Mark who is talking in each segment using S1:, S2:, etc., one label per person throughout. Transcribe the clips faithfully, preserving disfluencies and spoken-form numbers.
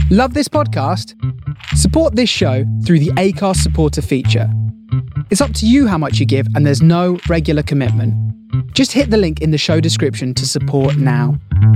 S1: Love this podcast? Support this show through the Acast supporter feature. It's up to you how much you give, and there's no regular commitment. Just hit the link in the show description to support now.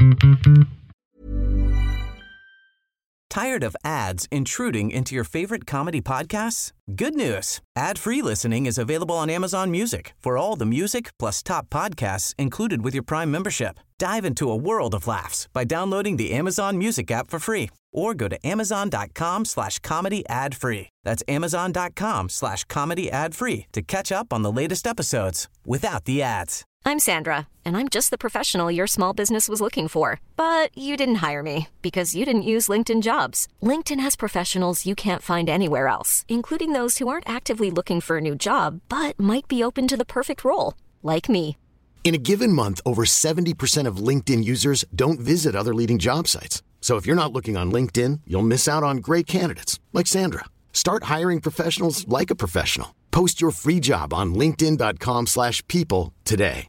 S2: Tired of ads intruding into your favorite comedy podcasts? Good news. Ad-free listening is available on Amazon Music for all the music plus top podcasts included with your Prime membership. Dive into a world of laughs by downloading the Amazon Music app for free or go to amazon.com slash comedy ad free. That's amazon.com slash comedy ad free to catch up on the latest episodes without the ads.
S3: I'm Sandra, and I'm just the professional your small business was looking for. But you didn't hire me because you didn't use LinkedIn Jobs. LinkedIn has professionals you can't find anywhere else, including those who aren't actively looking for a new job, but might be open to the perfect role, like me.
S4: In a given month, over seventy percent of LinkedIn users don't visit other leading job sites. So if you're not looking on LinkedIn, you'll miss out on great candidates like Sandra. Start hiring professionals like a professional. Post your free job on linkedin.com slash people today.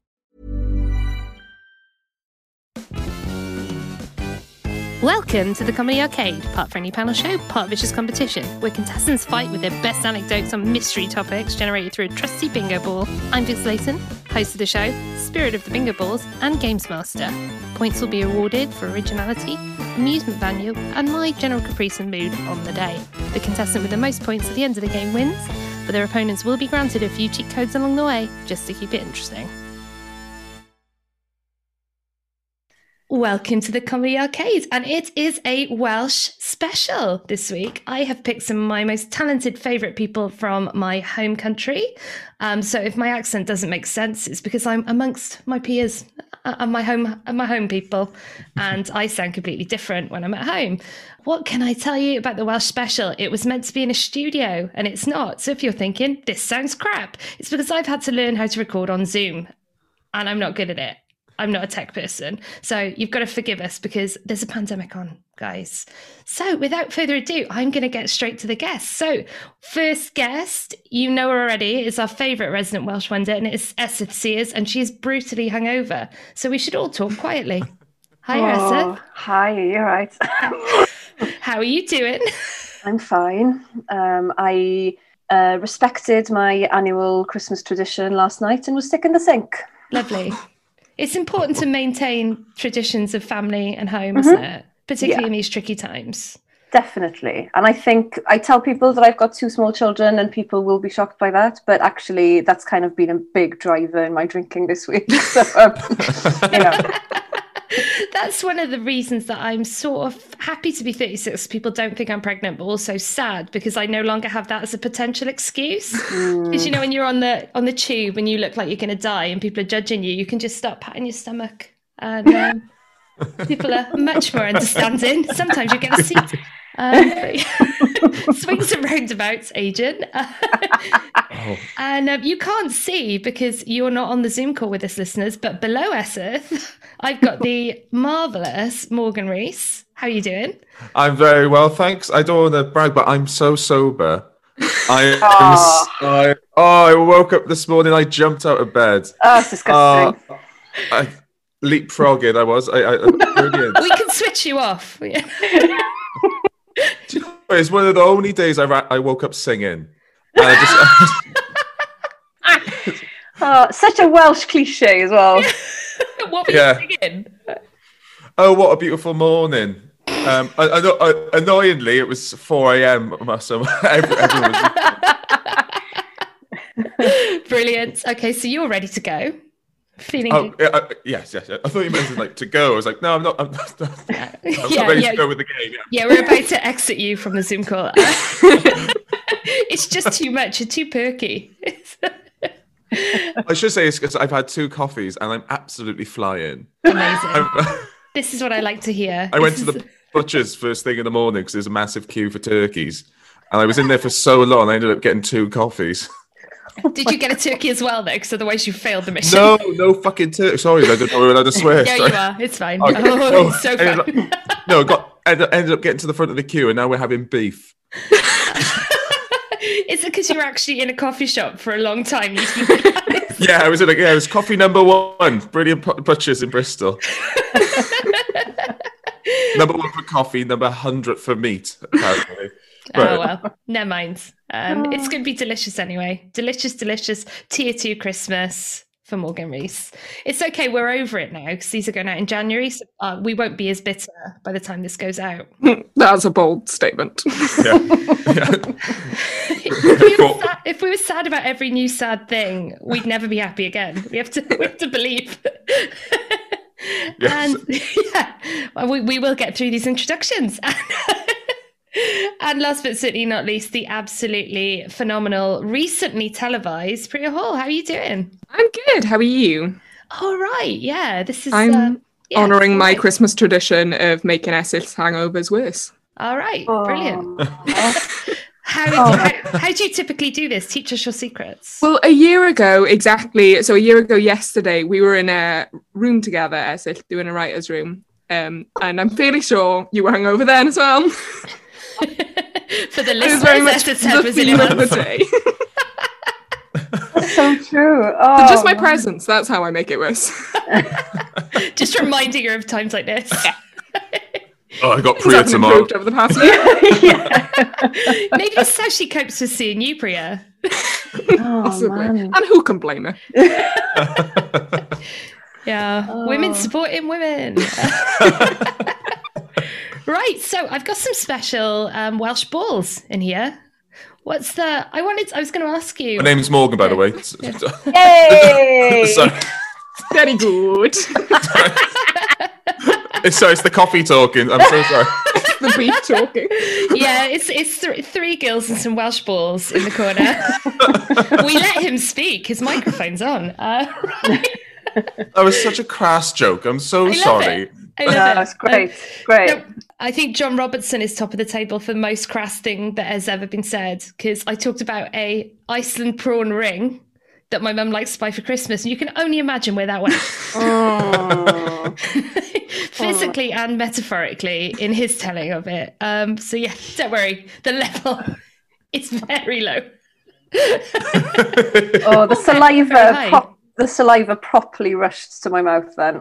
S5: Welcome to the Comedy Arcade, part friendly panel show, part vicious competition, where contestants fight with their best anecdotes on mystery topics generated through a trusty bingo ball. I'm Vic Slayton, host of the show, spirit of the bingo balls, and games master. Points will be awarded for originality, amusement value, and my general caprice and mood on the day. The contestant with the most points at the end of the game wins, but their opponents will be granted a few cheat codes along the way, just to keep it interesting. Welcome to the Comedy Arcade, and it is a Welsh special this week. I have picked some of my most talented favourite people from my home country. Um, so if my accent doesn't make sense, it's because I'm amongst my peers uh, and my home and my home people, and I sound completely different when I'm at home. What can I tell you about the Welsh special? It was meant to be in a studio, and it's not. So if you're thinking, this sounds crap, it's because I've had to learn how to record on Zoom, and I'm not good at it. I'm not a tech person. So you've got to forgive us because there's a pandemic on, guys. So without further ado, I'm going to get straight to the guests. So first guest, you know her already, is our favourite resident Welsh wonder, and it's Esyth Sears, and she is brutally hungover. So we should all talk quietly. Hi,
S6: oh,
S5: Esyth.
S6: Hi, you're right.
S5: How are you doing?
S6: I'm fine. Um, I uh, respected my annual Christmas tradition last night and was sick in the sink.
S5: Lovely. It's important to maintain traditions of family and home, mm-hmm. isn't it? Particularly yeah. in these tricky times.
S6: Definitely. And I think I tell people that I've got two small children and people will be shocked by that. But actually, that's kind of been a big driver in my drinking this week. So, um, you know.
S5: That's one of the reasons that I'm sort of happy to be thirty-six. People don't think I'm pregnant, but also sad because I no longer have that as a potential excuse. Because mm. you know, when you're on the on the tube and you look like you're going to die and people are judging you, you can just start patting your stomach, and um, people are much more understanding. Sometimes you get a seat. Um, swings and roundabouts, agent. oh. And um, you can't see because you're not on the Zoom call with us, listeners, but below Esyth, I've got the marvellous Morgan Rees. How are you doing?
S7: I'm very well, thanks. I don't want to brag, but I'm so sober. I,
S6: oh.
S7: I oh, I woke up this morning, I jumped out of bed.
S6: Oh, it's disgusting. Uh,
S7: I leapfrogging, I was. I, I, brilliant.
S5: We can switch you off.
S7: Do you know, it's one of the only days I, ra- I woke up singing. And I
S6: just, oh, such a Welsh cliche as well.
S5: What were
S7: yeah.
S5: you singing?
S7: Oh, what a beautiful morning. Um, I, I, I, annoyingly, it was four a.m. So everyone was...
S5: Brilliant. Okay, so you're ready to go. Feeling
S7: oh, yeah, uh, yes, yes, yes. I thought you meant like to go. I was like, no, I'm not. I'm not, I'm
S5: yeah,
S7: not
S5: yeah,
S7: ready
S5: yeah.
S7: to go with the game. Yeah.
S5: yeah, we're about to exit you from the Zoom call. It's just too much. You're too perky.
S7: I should say it's because I've had two coffees and I'm absolutely flying.
S5: Amazing. This is what I like to hear.
S7: I
S5: this
S7: went
S5: is...
S7: to the butcher's first thing in the morning because there's a massive queue for turkeys, and I was in there for so long. I ended up getting two coffees.
S5: Did you get a turkey as well, though? Because otherwise you failed the mission.
S7: No, no fucking turkey. Sorry, I don't know we're allowed to swear.
S5: Yeah,
S7: Sorry.
S5: you are. It's fine.
S7: Okay.
S5: Oh,
S7: no,
S5: it's so fun.
S7: Up, no, got ended, ended up getting to the front of the queue, and now we're having beef.
S5: Is it because you were actually in a coffee shop for a long time?
S7: Yeah, I was in a, yeah, it was coffee number one. Brilliant butchers in Bristol. Number one for coffee, number one hundred for meat, apparently. But,
S5: Oh, well, never mind. Um, it's going to be delicious anyway. Delicious, delicious tier two Christmas for Morgan Rees. It's okay. We're over it now because these are going out in January. So uh, we won't be as bitter by the time this goes out.
S8: That's a bold statement.
S7: yeah. Yeah.
S5: if, we were sad, if we were sad about every new sad thing, we'd never be happy again. We have to, we have to believe.
S7: Yes.
S5: And yeah, well, we, we will get through these introductions. And last but certainly not least, the absolutely phenomenal, recently televised Priya Hall. How are you doing?
S8: I'm good. How are you?
S5: All right. Yeah, this is.
S8: I'm
S5: uh, yeah,
S8: honouring my
S5: right.
S8: Christmas tradition of making Essex hangovers worse.
S5: All right.
S6: Oh.
S5: Brilliant. How,
S6: Oh.
S5: how, how do you typically do this? Teach us your secrets.
S8: Well, a year ago, exactly. So a year ago yesterday, we were in a room together, Essex, doing a writer's room. Um, and I'm fairly sure you were hungover then as well.
S5: For the
S8: It was very
S5: listeners,
S8: much
S5: Esther said
S8: the
S5: was
S8: theme
S5: in
S8: of the day.
S6: That's so true.
S8: So
S6: Oh,
S8: just my
S6: man.
S8: presence, that's how I make it worse.
S5: Just reminding her of times like this.
S7: Oh, I got
S8: Things
S7: Priya
S8: haven't
S7: tomorrow.
S8: improved over the past year.
S5: Maybe this is how she copes with seeing you, Priya.
S6: Oh,
S8: Possibly.
S6: man.
S8: And who can blame her?
S5: Yeah,
S6: Oh.
S5: women supporting women. Right, so I've got some special um, Welsh balls in here. What's the? I wanted. I was going to ask you.
S7: My name's Morgan, by the way.
S6: Yay!
S7: So,
S8: Very good.
S7: it's, so it's the coffee talking. I'm so sorry.
S8: The beef talking.
S5: Yeah, it's it's th- three girls and some Welsh balls in the corner. We let him speak. His microphone's on. Uh, right.
S7: That was such a crass joke. I'm so
S5: I love
S7: sorry.
S5: it. I love
S6: No,
S5: it.
S6: that's great. Great.
S5: No, I think John Robertson is top of the table for the most crass thing that has ever been said, because I talked about a Iceland prawn ring that my mum likes to buy for Christmas, and you can only imagine where that went.
S6: Oh.
S5: Physically and metaphorically in his telling of it. Um, so yeah, don't worry, the level is very low.
S6: Oh, the saliva,
S5: Very high.
S6: prop- the saliva properly rushed to my mouth then.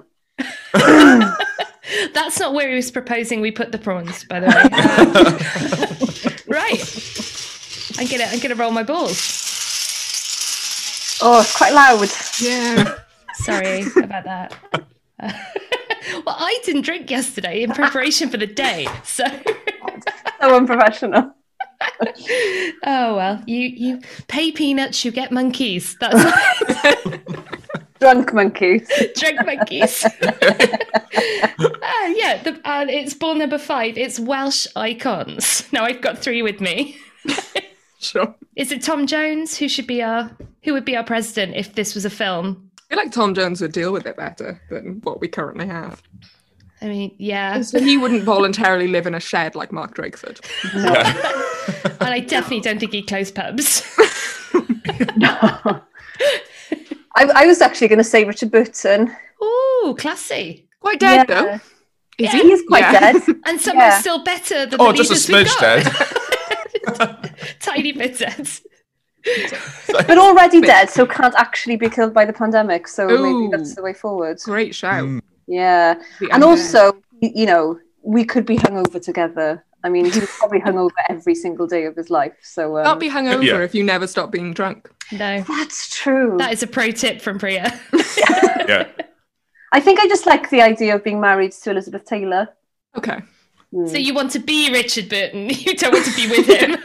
S5: That's not where he was proposing we put the prawns, by the way. Um, right. I'm gonna I'm gonna roll my balls.
S6: Oh, it's quite loud.
S8: Yeah.
S5: Sorry about that. Uh, well, I didn't drink yesterday in preparation for the day, so
S6: So unprofessional.
S5: oh well. You you pay peanuts, you get monkeys. That's
S6: Drunk monkeys.
S5: drink monkeys. uh, yeah, the, uh, it's ball number five. It's Welsh icons. Now I've got three with me.
S8: Sure.
S5: Is it Tom Jones? Who should be our who would be our president if this was a film?
S8: I feel like Tom Jones would deal with it better than what we currently have.
S5: I mean, yeah.
S8: So he wouldn't voluntarily live in a shed like Mark Drakeford.
S5: And I definitely don't think he closed pubs.
S6: No. I, I was actually going to say Richard Burton.
S5: Ooh, classy.
S8: Quite dead
S6: Yeah.
S8: though. Is
S6: He is quite
S8: Yeah.
S6: dead.
S5: And someone
S6: Yeah.
S5: still better than
S7: Oh,
S5: the
S7: just a
S5: leaders we've
S7: smidge
S5: got.
S7: dead.
S5: Tiny bit dead.
S6: But already dead, so can't actually be killed by the pandemic. So
S8: Ooh.
S6: maybe that's the way forward.
S8: Great shout.
S7: Mm.
S6: Yeah.
S8: The
S6: And
S8: undead.
S6: also, y- you know, we could be hungover together. I mean, he was probably hungover every single day of his life. So um,
S8: Can't be hungover
S7: Yeah.
S8: if you never stop being drunk.
S5: No.
S6: that's true.
S5: That is a pro tip from Priya.
S7: Yeah.
S6: I think I just like the idea of being married to Elizabeth Taylor.
S8: Okay.
S6: Hmm.
S5: So you want to be Richard Burton. You don't want to be with him.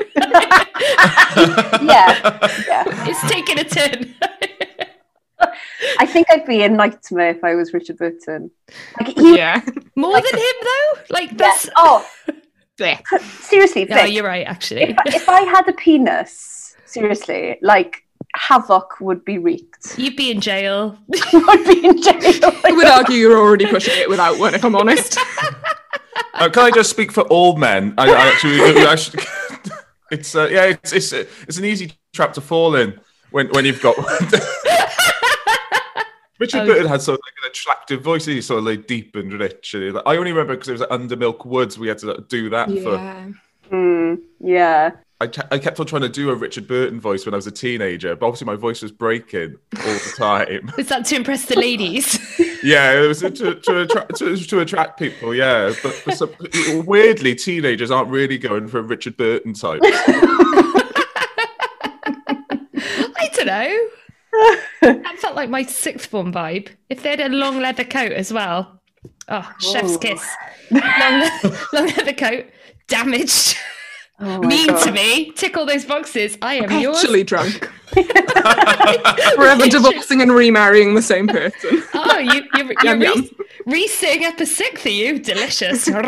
S6: Yeah, yeah.
S5: It's taking a turn.
S6: I think I'd be a nightmare if I was Richard Burton. Like, he,
S8: Yeah.
S5: More than him, though? Like, that's...
S6: yes. Oh,
S8: Yeah.
S6: seriously,
S5: No,
S6: Vic,
S5: you're right, actually.
S6: if, if I had a penis, seriously, like, havoc would be wreaked.
S5: You'd be in jail.
S6: Would be in jail.
S8: I would argue you're already pushing it without one, if I'm honest.
S7: Uh, can I just speak for all men? I, I actually, I should, it's uh, yeah, it's it's it's an easy trap to fall in when when you've got. Richard
S5: Oh.
S7: Burton had sort of like an attractive voice. He's sort of like deep and rich. And like, I only remember because it was at Undermilk Woods. We had to do that for.
S8: Yeah.
S6: Hmm, yeah.
S7: I, t- I kept on trying to do a Richard Burton voice when I was a teenager, but obviously my voice was breaking all the time.
S5: Was that to impress the ladies?
S7: Yeah, it was to to attract to, to attract people. Yeah, but for some, weirdly, teenagers aren't really going for a Richard Burton type.
S5: I don't know. That felt like my sixth form vibe. If they had a long leather coat as well. Oh, chef's
S6: Ooh.
S5: kiss. Long, long leather coat, damaged.
S6: Oh my
S5: Mean
S6: God.
S5: to me. Tick all those boxes. I am yours.
S8: Actually drunk. Forever divorcing and remarrying the same person.
S5: Oh, you, you're, you're
S8: Yum, yum.
S5: re- re-sitting up a sixth, are you? Delicious.
S6: Yeah,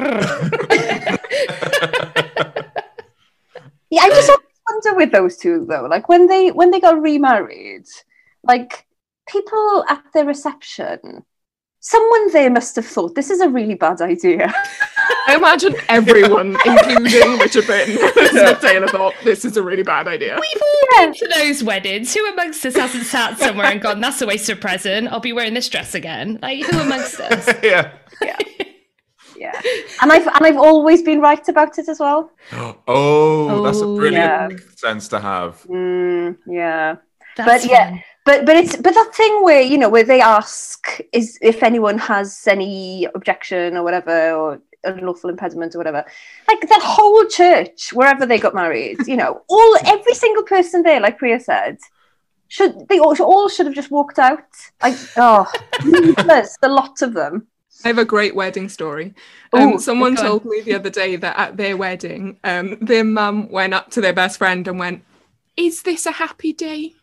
S6: I just always wonder with those two though, like when they when they got remarried, like people at their reception, someone there must have thought this is a really bad idea.
S8: I imagine everyone, including Richard Burton, Elizabeth Taylor, thought this is a really bad idea.
S5: We've all been to those weddings. Who amongst us hasn't sat somewhere and gone, that's a waste of a present. I'll be wearing this dress again. Like, who amongst us?
S7: Yeah.
S6: Yeah. Yeah. And I've and I've always been right about it as well.
S7: Oh, that's a
S5: Oh,
S7: brilliant
S6: yeah.
S7: sense to have.
S6: Mm, yeah.
S5: That's
S6: But yeah,
S5: fun.
S6: but but it's but that thing where, you know, where they ask is if anyone has any objection or whatever, or unlawful impediment or whatever, like that whole church, wherever they got married, you know, all every single person there, like Priya said, should they all, all should have just walked out. Like, oh, there's a lot of them.
S8: I have a great wedding story. Um,
S6: Ooh,
S8: someone
S5: go on.
S8: told me the other day that at their wedding, um, their mum went up to their best friend and went, "Is this a happy day?"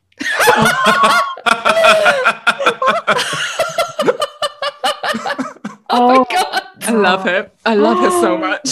S5: Oh, my God.
S8: I love her. I love her so much.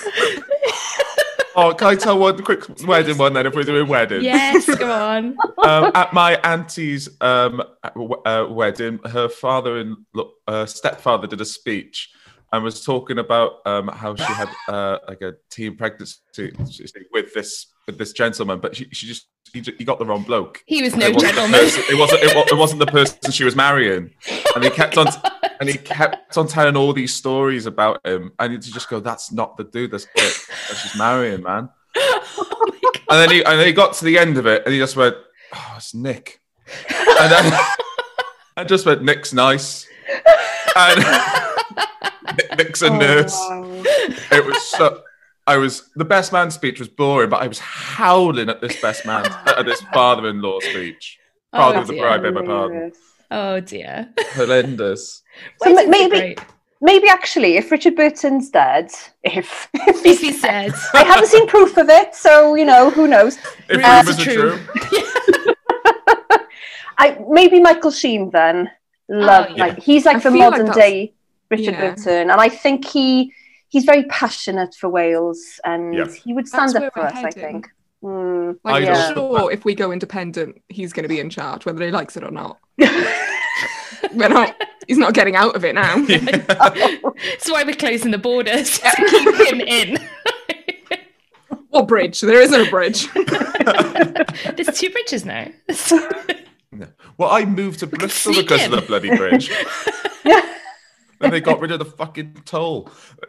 S7: Oh, can I tell one quick wedding one then if we're doing weddings?
S5: Yes, go on.
S7: um, at my auntie's um, uh, wedding, her father and uh, stepfather did a speech and was talking about um, how she had uh, like a teen pregnancy with this with this gentleman, but she, she just he, he got the wrong bloke.
S5: He was no
S7: It wasn't the
S5: gentleman.
S7: person- It wasn't. It, wa- it wasn't the person she was marrying, and he kept on. And he kept on telling all these stories about him, and you just go, "That's not the dude that's that she's marrying, man."
S5: Oh my God.
S7: And then he and then he got to the end of it, and he just went, "Oh, it's Nick." And then I just went, "Nick's nice," and Nick's a nurse.
S6: Oh, wow.
S7: It was so. I was the best man speech was boring, but I was howling at this best man at this father-in-law speech. Father
S5: Oh,
S7: of the
S5: dear.
S7: bride, beg my pardon.
S6: Hilarious.
S5: Oh, dear.
S7: Horrendous.
S6: So
S5: Weddings are
S6: maybe-
S5: great.
S6: Maybe actually, if Richard Burton's dead, if if
S5: If
S6: he's
S5: he said.
S6: I haven't seen proof of it, so you know, who knows?
S7: If
S5: Uh,
S7: rumors are
S5: true.
S7: true.
S6: I maybe Michael Sheen then. Love
S5: Oh, yeah.
S6: like he's like
S8: I
S6: the
S8: feel like
S6: modern
S8: that's-
S6: day Richard
S8: yeah.
S6: Burton, and I think he he's very passionate for Wales, and
S7: Yeah.
S6: he would stand
S8: That's
S6: up for
S8: where
S6: us.
S8: we're
S6: I
S8: heading.
S6: think. Mm,
S8: Like,
S7: I
S8: I'm
S6: yeah.
S8: sure if we go independent, he's going to be in charge, whether he likes it or not. We're not, he's not getting out of it now.
S5: That's why we're closing the borders to keep him in.
S8: What bridge? There isn't a bridge.
S5: There's two bridges now.
S7: Well, I moved to Bristol
S5: Sneak
S7: because
S5: in.
S7: of the bloody bridge.
S6: Yeah.
S7: And they got rid of the fucking toll.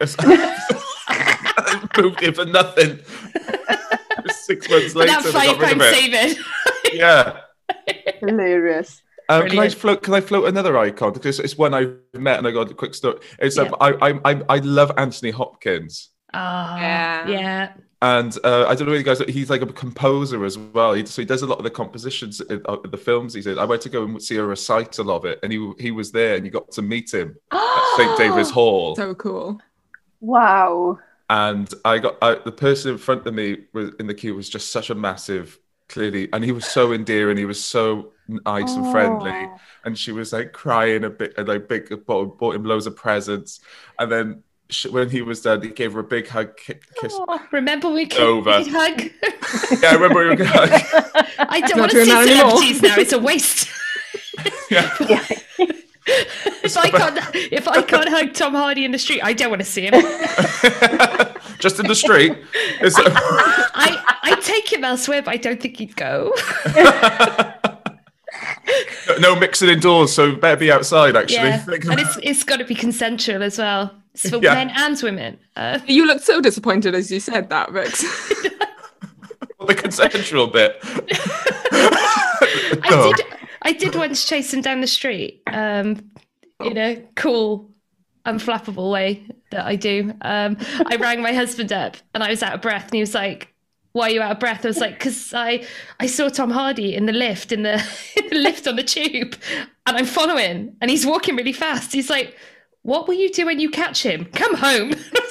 S7: I moved here for nothing. Six months
S5: For
S7: later,
S5: that
S7: they
S5: five
S7: got rid
S5: pound
S7: of it.
S5: saving.
S7: Yeah.
S6: Hilarious.
S7: Um, can I
S5: Brilliant.
S7: float? Can I float another icon? Because it's one I met and I got a quick story. It's um,
S5: Yeah.
S7: I, I I I love Anthony Hopkins,
S5: Ah,
S8: Yeah.
S5: yeah.
S7: and uh, I don't know if you guys. He's like a composer as well. He, so he does a lot of the compositions in, of the films he's in. I went to go and see a recital of it, and he he was there, and you got to meet him at Saint David's Hall.
S8: So cool.
S6: Wow.
S7: And I got I, the person in front of me was in the queue was just such a massive, clearly, and he was so endearing. He was so nice and friendly,
S6: Oh.
S7: and she was like crying a bit, and like big bought, bought him loads of presents. And then sh when he was done, he gave her a big hug, ki- kiss.
S5: Oh, remember we could
S7: Over.
S5: we'd hug?
S7: Yeah, I remember we were going.
S5: I don't
S8: Not
S5: want to
S8: doing
S5: see
S8: that anymore.
S5: celebrities now. It's a waste.
S7: Yeah.
S6: Yeah.
S5: if I can't, if I can't hug Tom Hardy in the street, I don't want to see him.
S7: Just in the street. It's,
S5: I, I take him elsewhere, but I don't think he'd go.
S7: no mixing indoors, so better be outside. Actually,
S5: Yeah,
S7: Think
S5: and
S7: about-
S5: it's it's got to be consensual as well. It's for
S7: Yeah.
S5: men and women. Uh,
S8: You looked so disappointed as you said that, Vix.
S7: the consensual bit.
S5: I did I did once chase him down the street. Um, in a cool, unflappable way that I do. Um, I rang my husband up and I was out of breath and he was like, why are you out of breath? I was like, because I, I saw Tom Hardy in the lift, in the, in the lift on the tube, and I'm following, and he's walking really fast. He's like, what will you do when you catch him? Come home.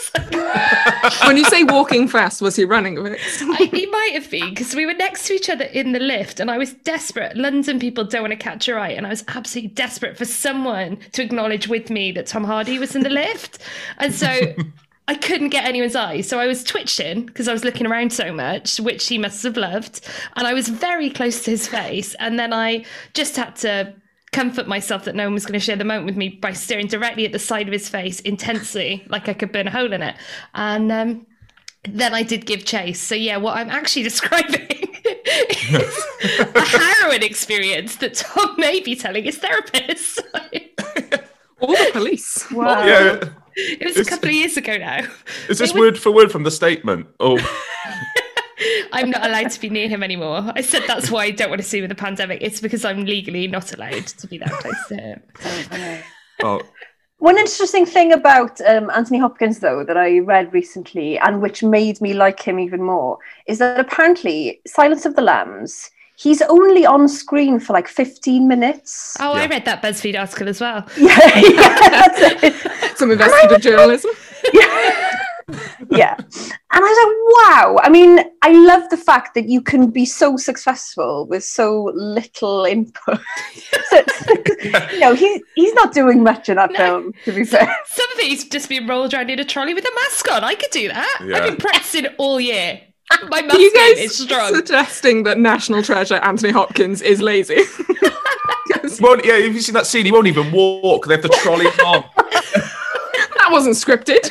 S8: When you say walking fast, was he running a bit?
S5: I, he might have been, because we were next to each other in the lift, and I was desperate. London people don't want to catch your eye, and I was absolutely desperate for someone to acknowledge with me that Tom Hardy was in the lift. And so I couldn't get anyone's eyes. So I was twitching because I was looking around so much, which he must have loved. And I was very close to his face. And then I just had to comfort myself that no one was going to share the moment with me by staring directly at the side of his face intensely, like I could burn a hole in it. And um, then I did give chase. So yeah, what I'm actually describing is a harrowing experience that Tom may be telling his therapist.
S8: Or the police.
S6: Wow.
S7: Yeah.
S5: It was
S7: It's-
S5: a couple of years ago now.
S7: Is this
S5: It was-
S7: word for word from the statement? Oh,
S5: I'm not allowed to be near him anymore. I said that's why I don't want to see with the pandemic. It's because I'm legally not allowed to be that close to him.
S7: oh,
S6: One interesting thing about um, Anthony Hopkins, though, that I read recently and which made me like him even more, is that apparently Silence of the Lambs, he's only on screen for like fifteen minutes.
S5: Oh, I
S7: Yeah.
S5: read that BuzzFeed article as well.
S6: Yeah, yeah, that's it.
S8: Some investigative journalism.
S6: Yeah. And I was like, wow. I mean, I love the fact that you can be so successful with so little input. So, you know, he, he's not doing much in that
S5: No.
S6: film, to be fair.
S5: Some of it he's just been rolled around in a trolley with a mask on. I could do that.
S7: Yeah.
S5: I've been practicing all year. My
S8: Are
S5: mask
S8: you
S5: game
S8: guys
S5: is strong.
S8: suggesting that national treasure Anthony Hopkins is lazy?
S7: won't, yeah. Have you seen that scene? He won't even walk. They have to trolley him on.
S8: That wasn't scripted.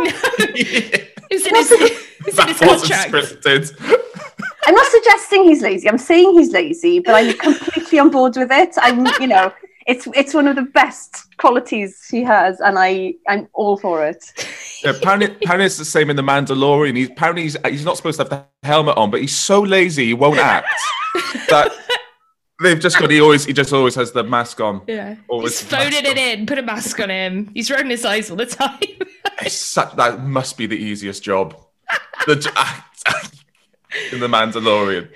S5: It's in his, it's in his
S7: That wasn't
S5: contract.
S7: scripted.
S6: I'm not suggesting he's lazy. I'm saying he's lazy, but I'm completely on board with it. I'm, you know, it's it's one of the best qualities he has, and I I'm all for it.
S7: Yeah, apparently, apparently it's the same in The Mandalorian. He's apparently he's, he's not supposed to have the helmet on, but he's so lazy he won't act that they've just got. He always he just always has the mask on.
S5: Yeah.
S7: Always
S5: He's
S7: the mask
S5: phoning it
S7: on.
S5: in, put a mask on him. He's rolling his eyes all the time.
S7: It's such, that must be the easiest job. The j- in The Mandalorian.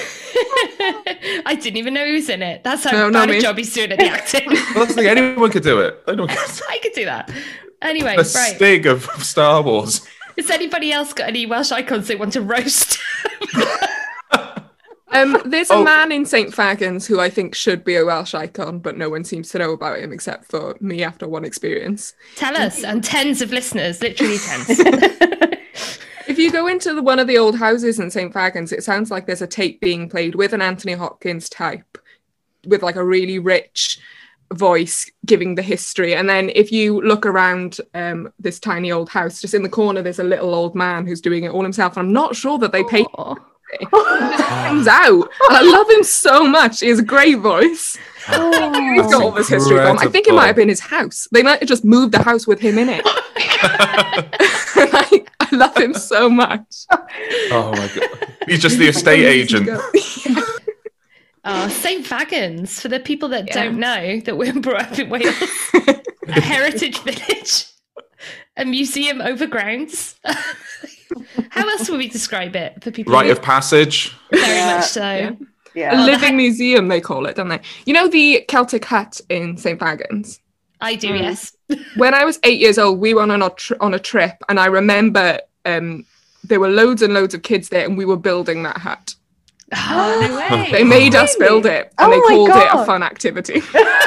S5: I didn't even know he was in it. That's how
S8: No, not
S5: bad a
S8: me.
S5: job he's doing at the acting.
S7: Well, that's the thing. Anyone could do it. Anyone could.
S5: I could do that. Anyway,
S7: The
S5: right.
S7: stig of Star Wars.
S5: Has anybody else got any Welsh icons they want to roast?
S8: Um, there's a
S7: Oh.
S8: man in Saint Fagans who I think should be a Welsh icon, but no one seems to know about him except for me after one experience.
S5: Tell us, and tens of listeners, literally tens.
S8: If you go into the, one of the old houses in Saint Fagans, it sounds like there's a tape being played with an Anthony Hopkins type, with like a really rich voice giving the history. And then if you look around um, this tiny old house, just in the corner, there's a little old man who's doing it all himself. And I'm not sure that they paid
S5: Aw.
S8: He just comes out. And I love him so much. He has a great voice. He's got all this history from. I think it
S7: incredible.
S8: might have been his house. They might have just moved the house with him in it. I, I love him so much.
S7: Oh my god. He's just the estate agent.
S5: Oh, Saint Fagans, for the people that
S8: Yeah.
S5: don't know, that we're brought up in Wales, a heritage village, a museum overgrounds. How else would we describe it for people?
S7: Rite
S5: who-
S7: of passage.
S5: Very
S6: Yeah.
S5: much so.
S8: Yeah.
S6: Yeah.
S8: A
S5: Oh, the
S8: living
S5: ha-
S8: museum, they call it, don't they? You know the Celtic hut in Saint Fagans?
S5: I do,
S6: Mm.
S5: yes.
S8: When I was eight years old, we went on a, tr- on a trip, and I remember um, there were loads and loads of kids there, and we were building that hut.
S5: Oh, no way.
S8: They made us
S6: Really?
S8: build it, and
S6: Oh
S8: they
S6: my
S8: called it a
S6: God.
S8: fun activity.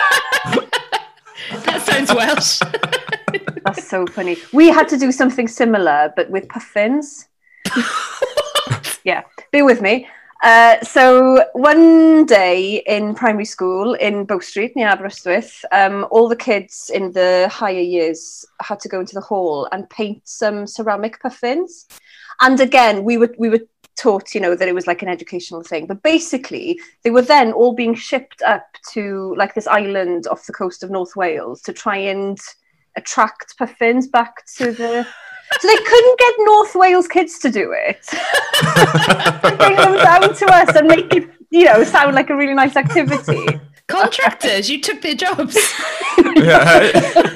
S5: That sounds Welsh.
S6: That's so funny. We had to do something similar, but with puffins. Yeah, bear with me. Uh, so one day in primary school in Bow Street near Aberystwyth, um, all the kids in the higher years had to go into the hall and paint some ceramic puffins. And again, we were we were taught, you know, that it was like an educational thing. But basically, they were then all being shipped up to like this island off the coast of North Wales to try and attract puffins back to the... So they couldn't get North Wales kids to do it. Bring them down to us and make it, you know, sound like a really nice activity.
S5: Contractors, you took their jobs.
S7: Yeah.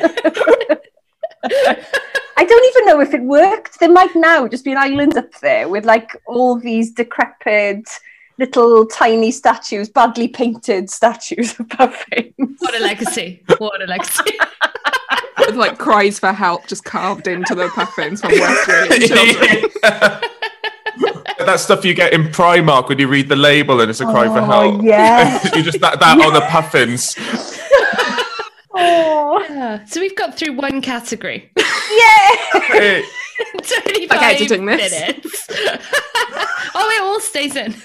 S6: I don't even know if it worked. There might now just be an island up there with like all these decrepit little tiny statues, badly painted statues of puffins.
S5: What a legacy. What a legacy.
S8: With like cries for help just carved into the puffins from West William children.
S7: That stuff you get in Primark when you read the label and it's a cry
S6: oh,
S7: for help.
S6: Yeah.
S7: You just that, that on the puffins.
S6: Oh.
S5: Yeah. So we've got through one category.
S6: Yeah.
S7: Hey.
S5: twenty-five
S8: Like editing this.
S5: minutes. Oh, it all stays in.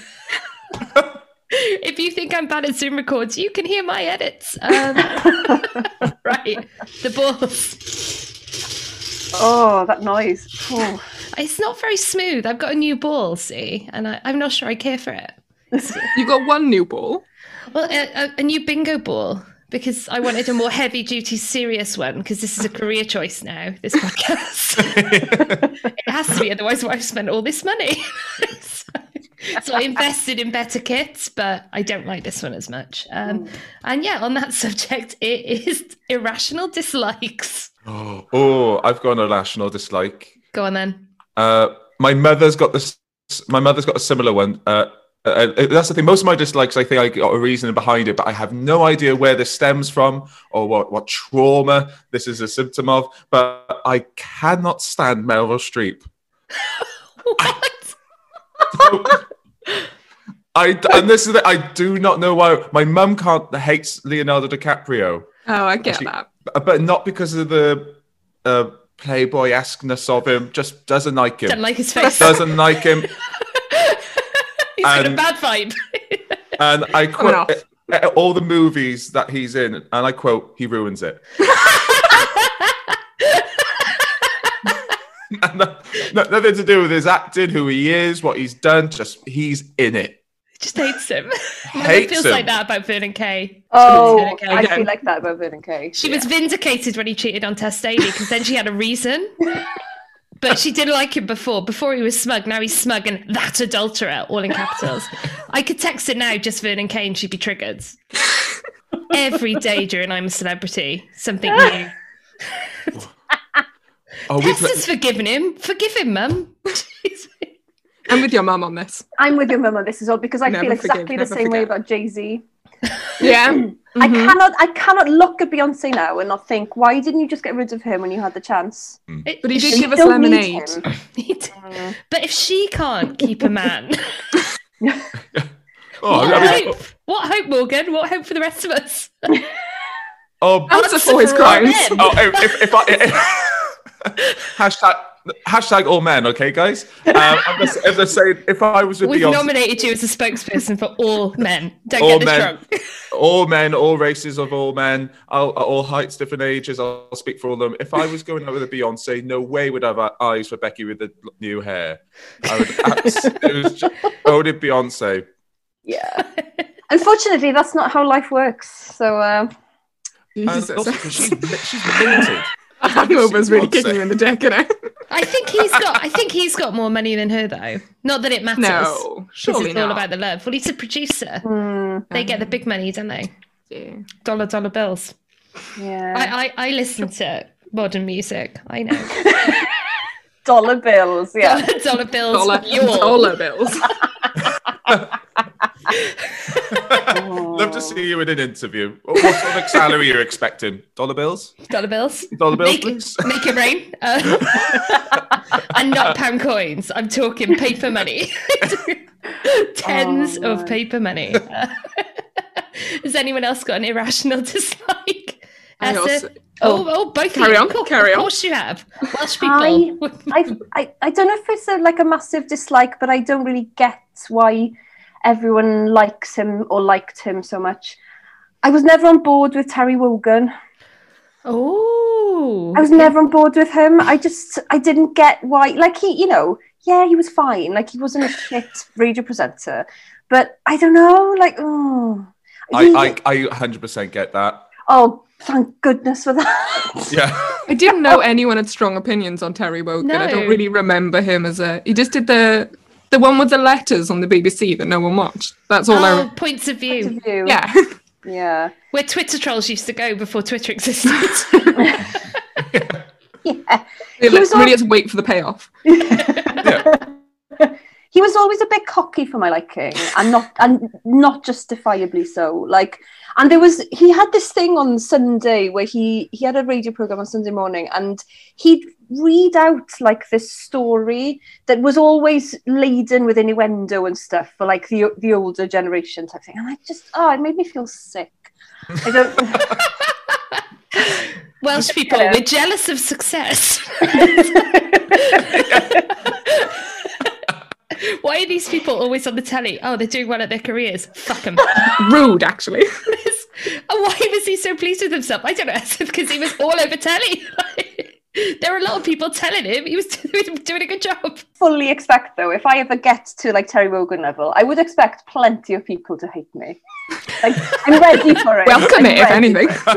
S5: If you think I'm bad at Zoom records, you can hear my edits. Um, right. The balls.
S6: Oh, that noise. Oh.
S5: It's not very smooth. I've got a new ball, see, and I, I'm not sure I care for it.
S8: You got one new ball.
S5: Well, a, a, a new bingo ball, because I wanted a more heavy-duty, serious one, because this is a career choice now, this podcast. It has to be, otherwise why I've spent all this money. so, so I invested in better kits, but I don't like this one as much. Um, mm. And yeah, on that subject, it is irrational dislikes.
S7: Oh, oh I've got an irrational dislike.
S5: Go on then.
S7: Uh, my mother's got this. My mother's got a similar one. Uh, uh, that's the thing. Most of my dislikes, I think, I got a reason behind it, but I have no idea where this stems from or what, what trauma this is a symptom of. But I cannot stand Meryl Streep.
S5: What?
S7: I, I and this is it. I do not know why. My mum can't hates Leonardo DiCaprio.
S8: Oh, I get
S7: Actually,
S8: that,
S7: but not because of the. Uh, Playboy-esqueness of him, just doesn't like him.
S5: Doesn't like his face.
S7: Doesn't like him.
S5: He's got a bad vibe.
S7: And I quote all the movies that he's in, and I quote, he ruins it. And no, no, nothing to do with his acting, who he is, what he's done, just he's in it.
S5: Just hates him.
S7: Hates
S5: feels
S7: him.
S5: like that about Vernon Kay.
S6: Oh,
S5: Vernon Kay.
S6: I feel like that about Vernon Kay.
S5: She
S6: yeah.
S5: was vindicated when he cheated on Tess Daly, because then she had a reason. But she didn't like him before. Before he was smug, now he's smug and that adulterer, all in capitals. I could text it now, just Vernon Kay, and she'd be triggered. Every day during I'm a Celebrity, something new.
S7: Oh,
S5: Tess has forgiven him. Forgive him, Mum.
S8: I'm with your mum on this.
S6: I'm with your mum on this as well, because I
S8: Never
S6: feel exactly
S8: forgive,
S6: the
S8: never
S6: same way
S8: forget.
S6: about Jay-Z.
S8: Yeah. Mm-hmm.
S6: I cannot I cannot look at Beyonce now and not think, why didn't you just get rid of her when you had the chance?
S5: It-
S8: But he did
S6: You
S8: give us
S6: don't need
S8: lemonade.
S6: him.
S5: He did. But if she can't keep a man,
S7: Oh,
S5: what,
S7: I mean,
S5: hope? what hope, Morgan? What hope for the rest of us?
S7: oh,
S8: Answer for his
S5: all
S8: crimes.
S5: men.
S7: oh, if, if, if I if, hashtag hashtag all men, okay, guys. Um, I'm just, I'm just saying, if I was with
S5: We've
S7: Beyonce,
S5: nominated you as a spokesperson for all men. Don't
S7: all
S5: get this
S7: men,
S5: wrong.
S7: all men, all races of all men, all, all heights, different ages. I'll speak for all of them. If I was going out with a Beyonce, no way would I have eyes for Becky with the new hair. I would abs- it was just, only Beyonce.
S6: Yeah. Unfortunately, that's not how life works. So, uh,
S7: And
S8: Jesus.
S7: also 'cause she's, she's minted.
S8: Hangover's really
S7: Beyonce.
S8: kicking you in the dick, you know?
S5: I think he's got. I think he's got more money than her, though. Not that it matters.
S8: No,
S5: 'cause
S8: surely
S5: it's all
S8: not.
S5: about the love. Well, he's a producer.
S6: mm,
S5: They get the big money, don't they?
S8: Yeah.
S5: Dollar, dollar bills.
S6: yeah.
S5: I, I, I listen to modern music. I know.
S6: Dollar bills, yeah.
S5: Dollar, dollar bills.
S8: Dollar,
S5: You're-
S8: dollar bills.
S7: Love to see you in an interview. What what sort of salary you're expecting? Dollar bills?
S5: Dollar bills.
S7: Dollar bills,
S5: Make,
S7: please?
S5: make it rain. Uh, and not pound coins. I'm talking paper money. Tens
S6: Oh,
S5: of
S6: man.
S5: paper money. Uh, has anyone else got an irrational dislike?
S8: I
S5: Essa?
S8: also-
S5: oh, oh, both
S8: Carry
S5: of you.
S8: on,
S5: Of course,
S8: carry
S5: of
S8: on.
S5: course you have. Welsh
S6: I,
S5: people.
S6: I, I, I don't know if it's a, like a massive dislike, but I don't really get why everyone likes him or liked him so much. I was never on board with Terry Wogan.
S5: Oh.
S6: I was never on board with him. I just, I didn't get why. Like he, you know, yeah, he was fine. Like he wasn't a shit radio presenter, but I don't know. Like, oh,
S7: I,
S6: he-
S7: I, I one hundred percent get that.
S6: oh, thank goodness for that.
S7: Yeah.
S8: I didn't know anyone had strong opinions on Terry Wogan. I
S5: No.
S8: don't really remember him as a... He just did the the one with the letters on the B B C that no one watched. That's all I...
S5: Oh,
S8: Re-
S5: points of
S6: Point
S5: view.
S6: of view.
S8: yeah.
S6: Yeah.
S5: Where Twitter trolls used to go before Twitter existed.
S6: Yeah.
S8: They
S6: was
S8: really
S6: al-
S8: had to wait for the payoff.
S7: Yeah.
S6: He was always a bit cocky for my liking, and not and not justifiably so. Like, and there was he had this thing on Sunday where he he had a radio program on Sunday morning, and he'd read out like this story that was always laden with innuendo and stuff for like the the older generation type thing. And I just oh, it made me feel sick. I don't.
S5: Welsh people,
S6: Yeah.
S5: we're jealous of success. Why are these people always on the telly? Oh, they're doing well at their careers. Fuck them.
S8: Rude, actually.
S5: And why was he so pleased with himself? I don't know. Because he was all over telly. There were a lot of people telling him he was doing, doing a good job.
S6: Fully expect though, if I ever get to like Terry Wogan level, I would expect plenty of people to hate me. Like, I'm ready for it.
S8: Welcome
S6: I'm
S8: it, if
S6: ready
S8: anything.
S6: for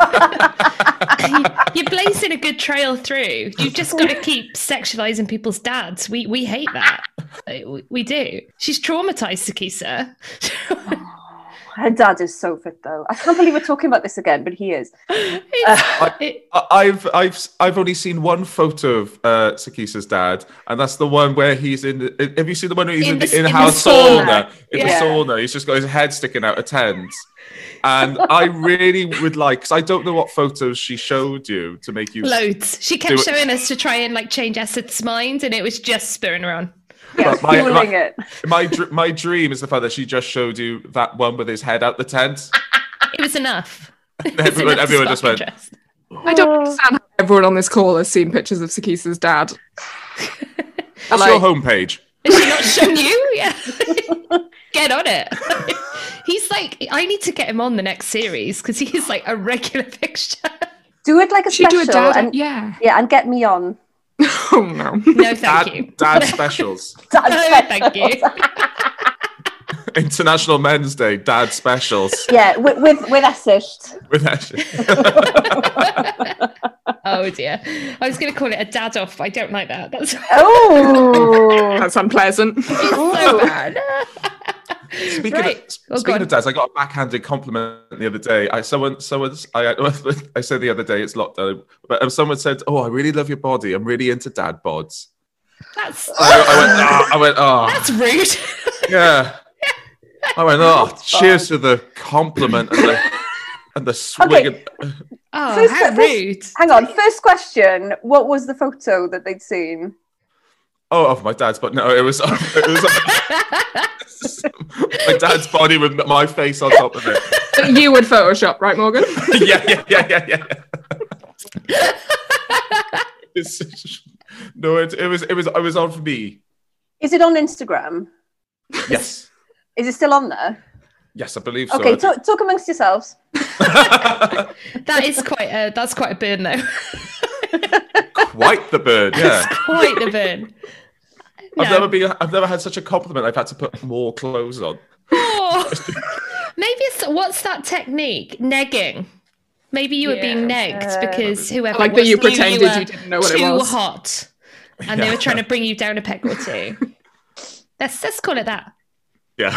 S6: it.
S5: You're blazing a good trail through. You've just got to keep sexualizing people's dads. We we hate that. We, we do. She's traumatized, Sakisa.
S6: Her dad is so fit though. I can't believe we're talking about this again, but he is.
S5: It's- it-
S7: I- I've I've I've only seen one photo of uh, Sakisa's dad, and that's the one where he's in. The, have you seen the one where he's
S5: In
S7: in,
S5: the-
S7: the
S5: in the
S7: in-house
S5: sauna.
S7: sauna? In
S6: Yeah.
S7: the sauna, he's just got his head sticking out of tents. And I really would like, because I don't know what photos she showed you to make you.
S5: Loads. She kept
S7: Do it-
S5: showing us to try and like change Asad's mind, and it was just spurring her on.
S6: Yeah,
S7: my-
S6: fueling
S7: my-
S6: it.
S7: My dr- my dream is the fact that she just showed you that one with his head out the tent.
S5: It was enough. It was
S7: Everyone-
S5: enough to
S7: everyone
S5: spark
S7: just went,
S5: interest.
S8: I don't understand how everyone on this call has seen pictures of Sakisa's dad.
S7: What's
S8: Like-
S7: your homepage?
S5: Has she not shown you? Yeah. Get on it. He's like, I need to get him on the next series because he's like a regular fixture.
S6: Do it like a
S8: Should
S6: special
S8: do a dad.
S6: and
S8: yeah.
S6: yeah, and get me on.
S8: Oh no.
S5: No, thank
S7: Dad,
S5: you.
S7: dad specials.
S6: Dad
S5: No, thank you.
S7: International Men's Day, dad specials.
S6: Yeah, with with, with Essex.
S7: With Ashley.
S5: Oh dear. I was going to call it a dad off. I don't like that. That's
S6: Oh,
S8: That's unpleasant.
S5: so bad.
S7: Speaking,
S5: Right.
S7: of,
S5: Oh, go
S7: speaking
S5: on.
S7: of dads, I got a backhanded compliment the other day. I someone someone's I I said the other day it's lockdown, but um, someone said, "Oh, I really love your body. I'm really into dad bods."
S5: That's
S7: I, I went, oh, I went, oh,
S5: that's rude.
S7: yeah. I went, oh, cheers to the compliment and the and the swig.
S6: Okay.
S7: and-
S5: Oh,
S6: First-
S5: how
S6: first-
S5: rude.
S6: hang on. First question: what was the photo that they'd seen?
S7: Oh, of my dad's, but no, it was it was my dad's body with my face on top of it.
S8: That you would Photoshop, right, Morgan?
S7: yeah, yeah, yeah, yeah, yeah. It's, no, it, it was it was I was on for me.
S6: Is it on Instagram?
S7: Yes,
S6: Is it still on there?
S7: yes, I believe so.
S6: Okay, talk, talk amongst yourselves.
S5: That is quite a that's quite a burn though.
S7: Quite the bird, yeah.
S5: Quite the burn.
S7: I've
S5: No.
S7: never been. I've never had such a compliment. I've had to put more clothes on.
S5: Oh. Maybe it's what's that technique? Negging. Maybe you were being negged
S6: Uh,
S5: because whoever
S8: Like
S5: it
S8: that
S5: was
S8: you
S5: knew
S8: pretended
S5: were
S8: you didn't know what it
S5: too
S8: was.
S5: hot, and they were trying to bring you down a peg or two. Let's let's call it that.
S7: Yeah.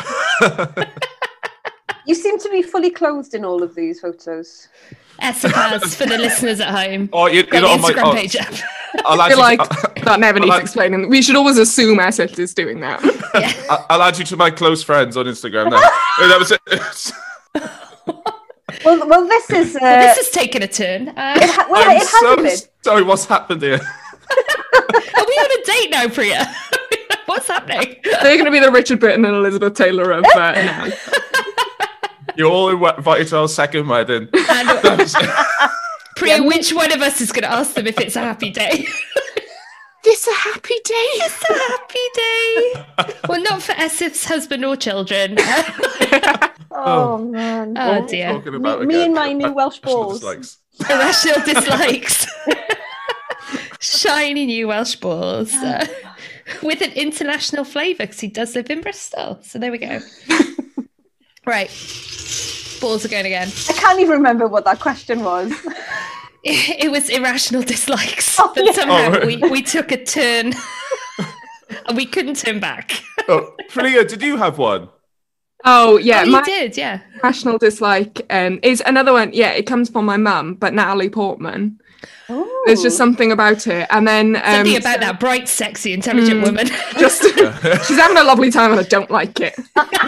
S6: You seem to be fully clothed in all of these photos.
S5: Esapaz for the listeners at home.
S7: Oh, you,
S5: Got
S7: you're
S5: the
S7: not on my.
S5: Instagram
S7: Oh,
S5: page up.
S7: I'll
S8: I
S7: add
S8: feel
S7: you,
S8: like that never needs
S7: like-
S8: explaining. We should always assume Essex is doing that.
S7: I'll, I'll add you to my close friends on Instagram now. That was it.
S6: Well, well, this is. Uh,
S5: This has taken a turn. Uh,
S6: it ha- well,
S7: I'm
S6: it hasn't
S7: so
S6: been.
S7: sorry. What's happened here?
S5: are we on a date now, Priya? What's happening?
S8: They're going to be the Richard Burton and Elizabeth Taylor of uh, now.
S7: You're all invited to our second wedding.
S5: And Priya, which one of us is going to ask them if it's a happy day?
S8: This a happy day.
S5: It's a happy day. Well, not for Esif's husband or children.
S6: Oh, man.
S5: Oh
S7: What
S5: dear.
S7: are we talking about
S6: Me- me
S7: again?
S6: and my new Welsh
S7: Irrational
S6: balls.
S7: dislikes.
S5: Irrational dislikes. Shiny new Welsh balls. Uh, with an international flavour because he does live in Bristol. So there we go. Right. Balls are going again.
S6: I can't even remember what that question was.
S5: It, it was irrational dislikes.
S6: Oh,
S5: but
S6: yeah.
S5: somehow
S7: Oh, right.
S5: we, we took a turn and we couldn't turn back.
S7: Oh, Priya, did you have one?
S8: Oh yeah,
S5: Oh, you
S8: my
S5: did, yeah.
S8: rational dislike um, is another one. Yeah, it comes from my mum, but Natalie Portman.
S6: Ooh.
S8: There's just something about her, and then um,
S5: Something about that bright, sexy, intelligent
S8: mm,
S5: woman.
S8: just she's having a lovely time, and I don't like it.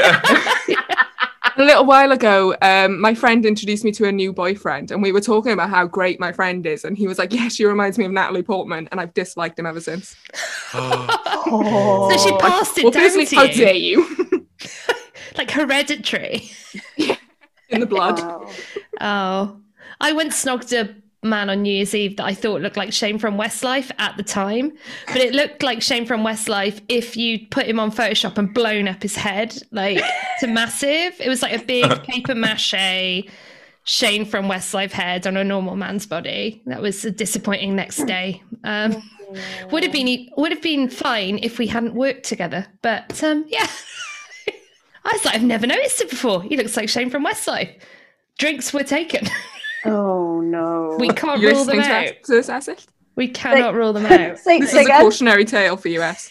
S8: A little while ago, um, my friend introduced me to a new boyfriend, and we were talking about how great my friend is, and he was like, "Yeah, she reminds me of Natalie Portman," and I've disliked him ever since.
S6: Oh.
S5: So she passed it
S8: Well,
S5: down
S8: firstly,
S5: to
S8: how
S5: you.
S8: dare you?
S5: Like hereditary.
S8: In the blood.
S6: Wow.
S5: Oh, I once snogged a man on New Year's Eve that I thought looked like Shane from Westlife at the time, but it looked like Shane from Westlife if you put him on Photoshop and blown up his head like to massive. It was like a big paper mache Shane from Westlife head on a normal man's body. That was a disappointing next day. Um, would have been would have been fine if we hadn't worked together, but um, yeah. I was like, I've never noticed it before. He looks like Shane from Westlife. Drinks were taken.
S6: Oh no.
S5: We can't
S8: You're
S5: rule them
S8: listening
S5: out.
S8: to this, Acid?
S5: We cannot
S6: Say-
S5: rule them out.
S6: Say,
S8: This
S6: say
S8: is a
S6: again?
S8: cautionary tale for U S.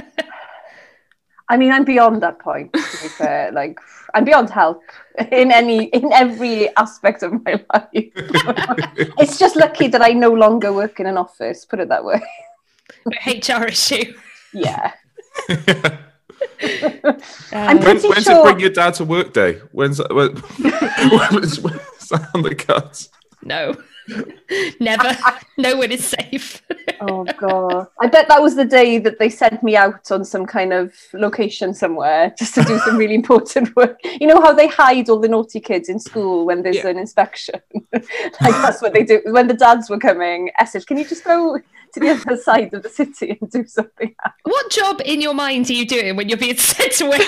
S6: I mean, I'm beyond that point, to be fair. Like, I'm beyond help in any, in every aspect of my life. It's just lucky that I no longer work in an office, put it that way.
S5: H R issue.
S6: Yeah.
S5: Um,
S6: I'm
S7: When,
S6: pretty
S7: when's
S6: sure.
S7: it bring your dad to work day? When's that, when, when's, when's that on the cards?
S5: No. Never. No one is safe.
S6: Oh god! I bet that was the day that they sent me out on some kind of location somewhere just to do some really important work. You know how they hide all the naughty kids in school when there's
S8: Yeah.
S6: an inspection? Like that's what they do. When the dads were coming, I said, "Can you just go to the other side of the city and do something else?"
S5: What job in your mind are you doing when you're being sent away?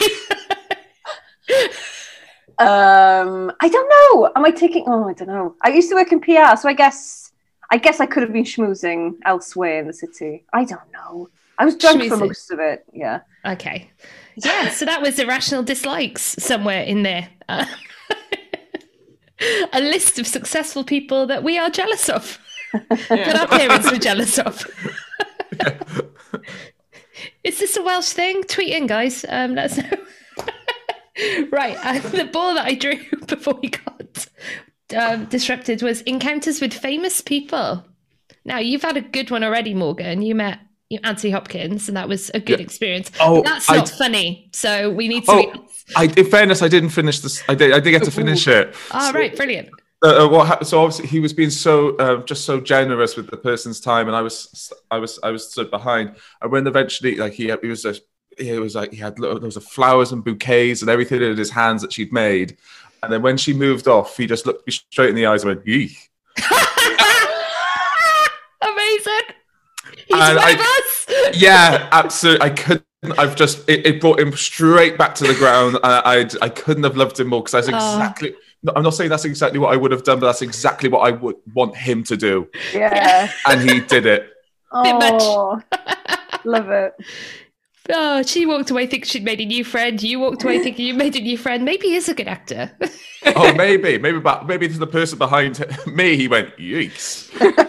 S6: Um, I don't know. Am I taking? Oh, I don't know. I used to work in P R, so I guess I guess I could have been schmoozing elsewhere in the city. I don't know. I was drunk for
S5: Schmoozing.
S6: most of it. Yeah.
S5: Okay. Yeah, so that was irrational dislikes somewhere in there. Uh, a list of successful people that we are jealous of. That our parents were jealous of. Is this a Welsh thing? Tweet in, guys. Um, let us know. Right, uh, the ball that I drew before we got um, disrupted was encounters with famous people. Now, you've had a good one already, Morgan. You met you- Anthony Hopkins, and that was a good
S7: Yeah.
S5: experience.
S7: Oh,
S5: But that's
S7: I-
S5: not funny, so we need to...
S7: Oh, I, in fairness, I didn't finish this. I did. I did get to finish it.
S5: Ah,
S7: So-
S5: right, brilliant.
S7: Uh, uh, what happened? So obviously he was being so uh, just so generous with the person's time, and I was I was I was stood behind. And when eventually, like he he was a, he was like he had lo- those of flowers and bouquets and everything in his hands that she'd made. And then when she moved off, he just looked me straight in the eyes and went, "Eek."
S5: Amazing. He's
S7: And
S5: one
S7: I-
S5: of us.
S7: Yeah, absolutely. I couldn't. I've just it, it brought him straight back to the ground. I I, I couldn't have loved him more because that's
S5: Oh.
S7: exactly. No, I'm not saying that's exactly what I would have done, but that's exactly what I would want him to do,
S6: Yeah.
S7: and he did it.
S5: Bit much.
S6: Oh, love it.
S5: Oh, she walked away thinking she'd made a new friend. You walked away thinking you made a new friend. Maybe he is a good actor.
S7: Oh, maybe, maybe, but maybe to the person behind me, he went, "Yeeks."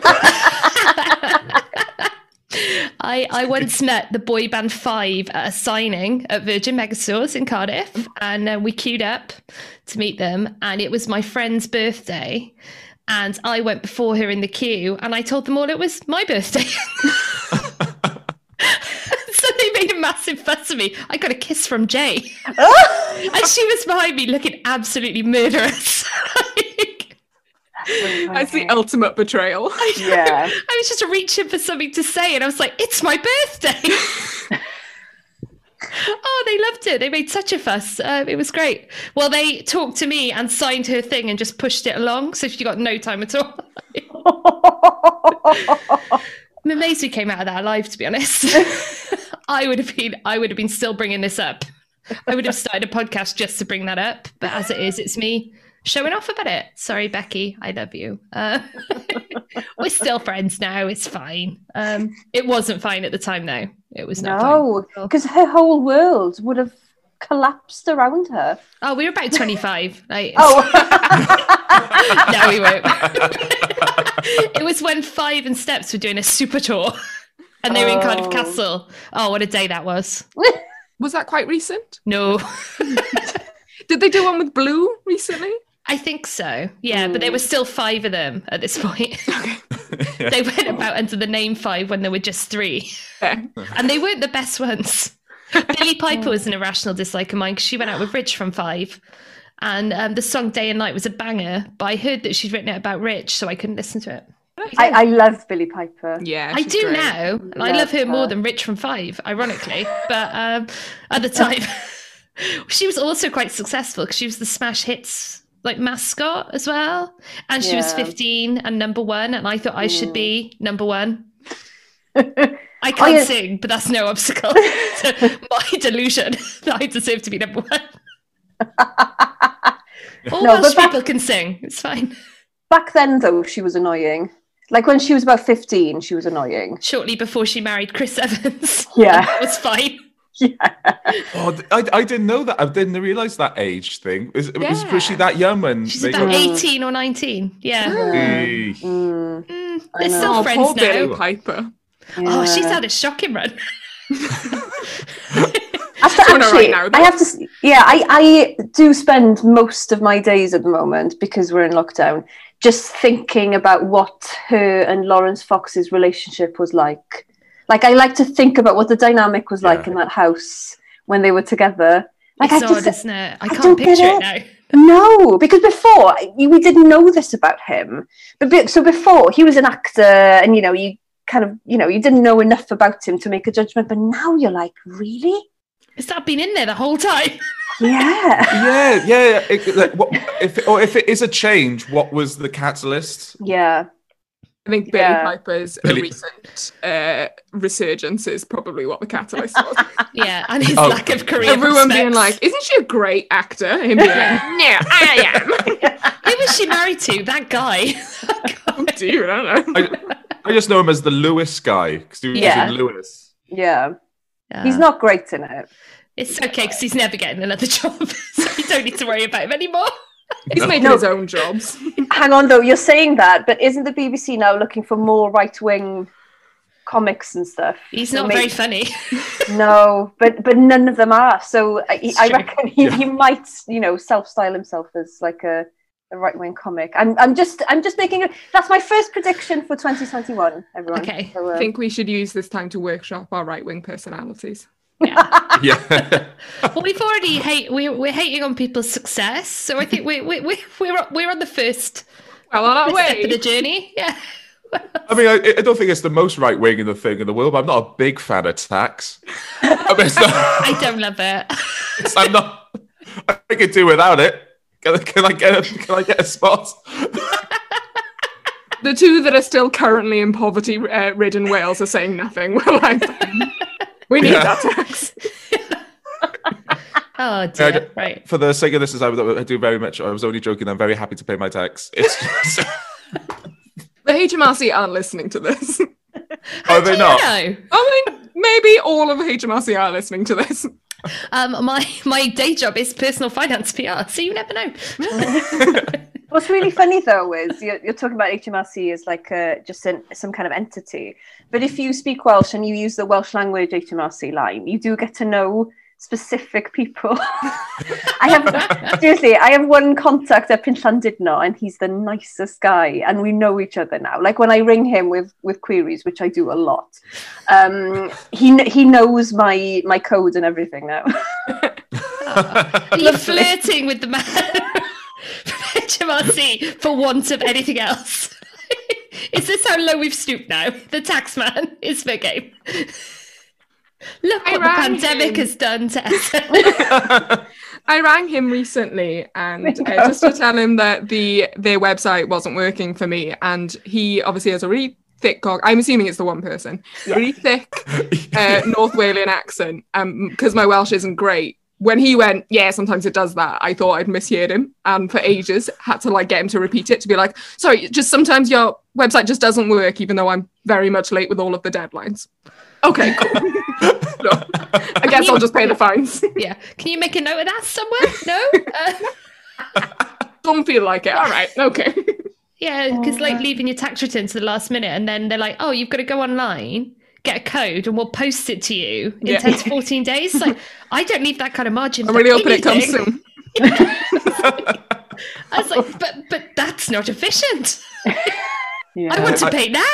S5: I, I once met the boy band Five at a signing at Virgin Megastores in Cardiff, and uh, we queued up to meet them. And it was my friend's birthday, and I went before her in the queue, and I told them all it was my birthday. So they made a massive fuss of me. I got a kiss from Jay, and she was behind me looking absolutely murderous.
S8: That's the ultimate betrayal.
S6: Yeah.
S5: I was just reaching for something to say, and I was like, "It's my birthday!" Oh, they loved it. They made such a fuss. Uh, it was great. Well, they talked to me and signed her thing and just pushed it along, so she got no time at all. I'm amazed we came out of that alive, to be honest. I would have been. I would have been still bringing this up. I would have started a podcast just to bring that up, but as it is, it's me showing off about it. Sorry, Becky, I love you. Uh, we're still friends now. It's fine. Um, it wasn't fine at the time, though. It was not
S6: No,
S5: fine.
S6: because her whole world would have collapsed around her.
S5: Oh, we were about twenty-five. Like,
S6: Oh,
S5: no, we won't. It was when Five and Steps were doing a super tour, and they were in Cardiff
S6: Oh.
S5: Castle. Oh, what a day that was!
S8: Was that quite recent?
S5: No.
S8: Did they do one with Blue recently?
S5: I think so, yeah, mm. but there were still five of them at this point. Okay. They went about under the name Five when there were just three. Yeah. And they weren't the best ones. Billie Piper was an irrational dislike of mine because she went out with Rich from Five. And um, the song Day and Night was a banger, but I heard that she'd written it about Rich, so I couldn't listen to it.
S6: I, I love Billie Piper.
S8: Yeah,
S5: I do
S8: great.
S5: now. And I love her more than Rich from Five, ironically. But um, at the time, she was also quite successful because she was the Smash Hits like mascot as well, and she yeah. was fifteen and number one, and I thought I should be number one. I can't oh, yeah. sing, but that's no obstacle to my delusion that I deserve to be number one. All no, Welsh back, people can sing, it's fine.
S6: Back then though, she was annoying. Like when she was about fifteen, she was annoying.
S5: Shortly before she married Chris Evans.
S6: Yeah.
S5: That was fine.
S6: Yeah.
S7: Oh, I, I didn't know that. I didn't realise that age thing. Is, yeah. was, was she that young when
S5: she's about got... eighteen or nineteen? Yeah.
S6: yeah. Mm.
S5: Mm, they're still
S8: oh,
S5: friends
S8: poor
S5: now.
S8: Billie Piper.
S5: Yeah. Oh, she's had a shocking run.
S6: After, actually, right now, I have to. Yeah, I, I do spend most of my days at the moment because we're in lockdown, just thinking about what her and Lawrence Fox's relationship was like. Like, I like to think about what the dynamic was like yeah. in that house when they were together. Like,
S5: it's
S6: I
S5: odd,
S6: just,
S5: isn't it? I, I can't picture it. it now.
S6: No, because before, we didn't know this about him. But So before, he was an actor and, you know, you kind of, you know, you didn't know enough about him to make a judgment. But now you're like, really?
S5: Has that been in there the whole time?
S6: Yeah.
S7: yeah, yeah. It, like, what, if, or if it is a change, what was the catalyst?
S6: Yeah.
S8: I think Billie
S6: yeah.
S8: Piper's
S7: Billie...
S8: recent uh, resurgence is probably what the catalyst was.
S5: Yeah, and his
S7: oh.
S5: lack of career
S8: Everyone
S5: prospects.
S8: being like, isn't she a great actor? And being like, no, I am.
S5: Who was she married to? That guy.
S8: Oh, dear, I don't know.
S7: I, I just know him as the Lewis guy, because he was
S6: yeah.
S7: in Lewis.
S6: Yeah.
S5: yeah.
S6: He's not great in it.
S5: It's okay, because he's never getting another job, so you don't need to worry about him anymore.
S8: He's
S7: no.
S8: making
S6: no.
S8: his own jobs.
S6: Hang on, though. You're saying that, but isn't the B B C now looking for more right-wing comics and stuff?
S5: He's
S6: so
S5: not
S6: maybe...
S5: very funny.
S6: No, but but none of them are. So I, I reckon he,
S7: yeah.
S6: he might, you know, self-style himself as like a, a right-wing comic. I'm I'm just I'm just making it. That's my first prediction for twenty twenty-one. Everyone.
S5: Okay.
S6: So, uh...
S8: I think we should use this time to workshop our right-wing personalities.
S5: Yeah.
S7: yeah.
S5: Well, we've already hate we're we're hating on people's success, so I think we we we we're we're on the first
S8: well on our way
S5: step of the journey. Yeah.
S7: I mean, I, I don't think it's the most right wing in the thing in the world, but I'm not a big fan of tax. I, mean, it's not,
S5: I don't love it.
S7: It's, I'm not. I can do without it. Can, can I get a, can I get a spot?
S8: The two that are still currently in poverty-ridden Wales are saying nothing. We're like, we need yeah. that tax.
S5: Oh dear!
S7: Yeah,
S5: right.
S7: For the sake of this, I, I do very much. I was only joking. I'm very happy to pay my tax. It's just...
S8: The H M R C aren't listening to this.
S5: How
S7: Are they
S5: do
S7: not?
S5: You know?
S8: I mean, maybe all of H M R C are listening to this.
S5: Um, my my day job is personal finance P R, so you never know.
S6: What's really funny though is you're, you're talking about H M R C as like a, just an, some kind of entity, but if you speak Welsh and you use the Welsh language H M R C line, you do get to know specific people. I have seriously, I have one contact up in Llandudno, and he's the nicest guy, and we know each other now. Like when I ring him with with queries, which I do a lot, um, he he knows my my code and everything now.
S5: Oh. Are you flirting with the man from H M R C for want of anything else? Is this how low we've stooped now? The tax man is fair game. Look what the pandemic him. has done to us.
S8: I rang him recently and uh, just to tell him that the their website wasn't working for me, and he obviously has a really thick cock. I'm assuming it's the one person. Yeah. Really thick uh, North Walian accent, because um, my Welsh isn't great. When he went, yeah, sometimes it does that, I thought I'd misheard him, and for ages had to like get him to repeat it, to be like, sorry, just sometimes your website just doesn't work, even though I'm very much late with all of the deadlines. Okay, cool. No, I guess you, I'll just pay the fines.
S5: Yeah. Can you make a note of that somewhere? No? Uh...
S8: Don't feel like it. All right. Okay.
S5: Yeah, because like leaving your tax return to the last minute, and then they're like, oh, you've got to go online, get a code, and we'll post it to you in yeah. ten to fourteen days. Like, I don't need that kind of margin.
S8: I'm really hoping it comes soon.
S5: I was like, but but that's not efficient.
S6: Yeah.
S5: I want to
S7: I-
S5: pay now.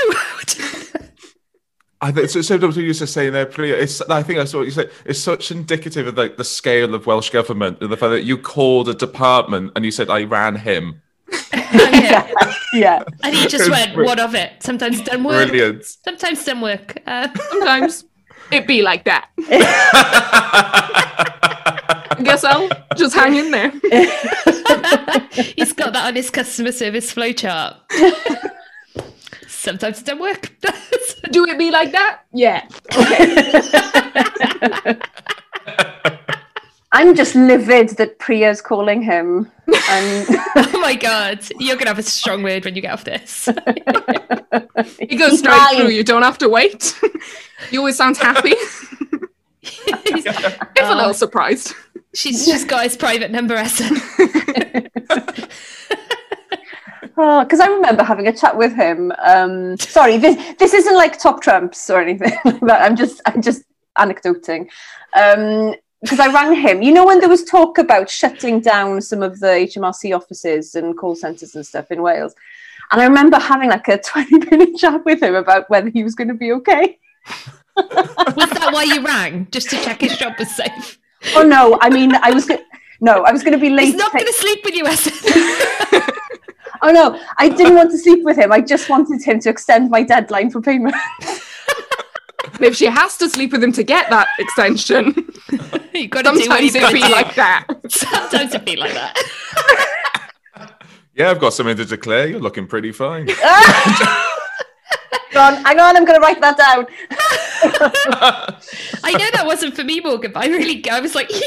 S7: I think so. Sometimes we used to say there, Priya. It's. I think that's what you said. It's such indicative of like the scale of Welsh government and the fact that you called a department and you said I ran him.
S5: Yeah.
S6: Yeah.
S5: And he just went, what of it? Sometimes it doesn't work.
S7: Brilliant.
S5: Sometimes it doesn't work. Uh,
S8: Sometimes it be like that. I guess I'll just hang in there.
S5: he's got that on his customer service flowchart. Sometimes it doesn't work.
S8: Do it be like that? Yeah.
S6: I'm just livid that Priya's calling him. And
S5: Oh my god, you're gonna have a strong word when you get off this.
S8: It goes
S6: He's
S8: straight
S6: lying.
S8: through. You don't have to wait. He always sounds happy. If a little surprised.
S5: She's just got his private number, Essen.
S6: Oh, because I remember having a chat with him. Um, sorry, this this isn't like top trumps or anything like that. I'm just I'm just anecdoting. Um, because I rang him. You know when there was talk about shutting down some of the H M R C offices and call centres and stuff in Wales, and I remember having like a twenty minute chat with him about whether he was going to be okay.
S5: Was that why you rang? Just to check his job was safe?
S6: Oh no, I mean I was go- no, I was going to be late.
S5: He's not
S6: to take-
S5: going to sleep with you, Essen.
S6: Oh no, I didn't want to sleep with him. I just wanted him to extend my deadline for payment.
S8: And if she has to sleep with him to get that extension,
S5: you got to do what
S8: sometimes
S5: you've
S8: it
S5: got
S8: be
S5: to do.
S8: like that.
S5: Sometimes it be like that.
S7: Yeah, I've got something to declare. You're looking pretty fine.
S6: Hang on, hang on, I'm going to write that down.
S5: I know that wasn't for me, Morgan, but I really, I was like,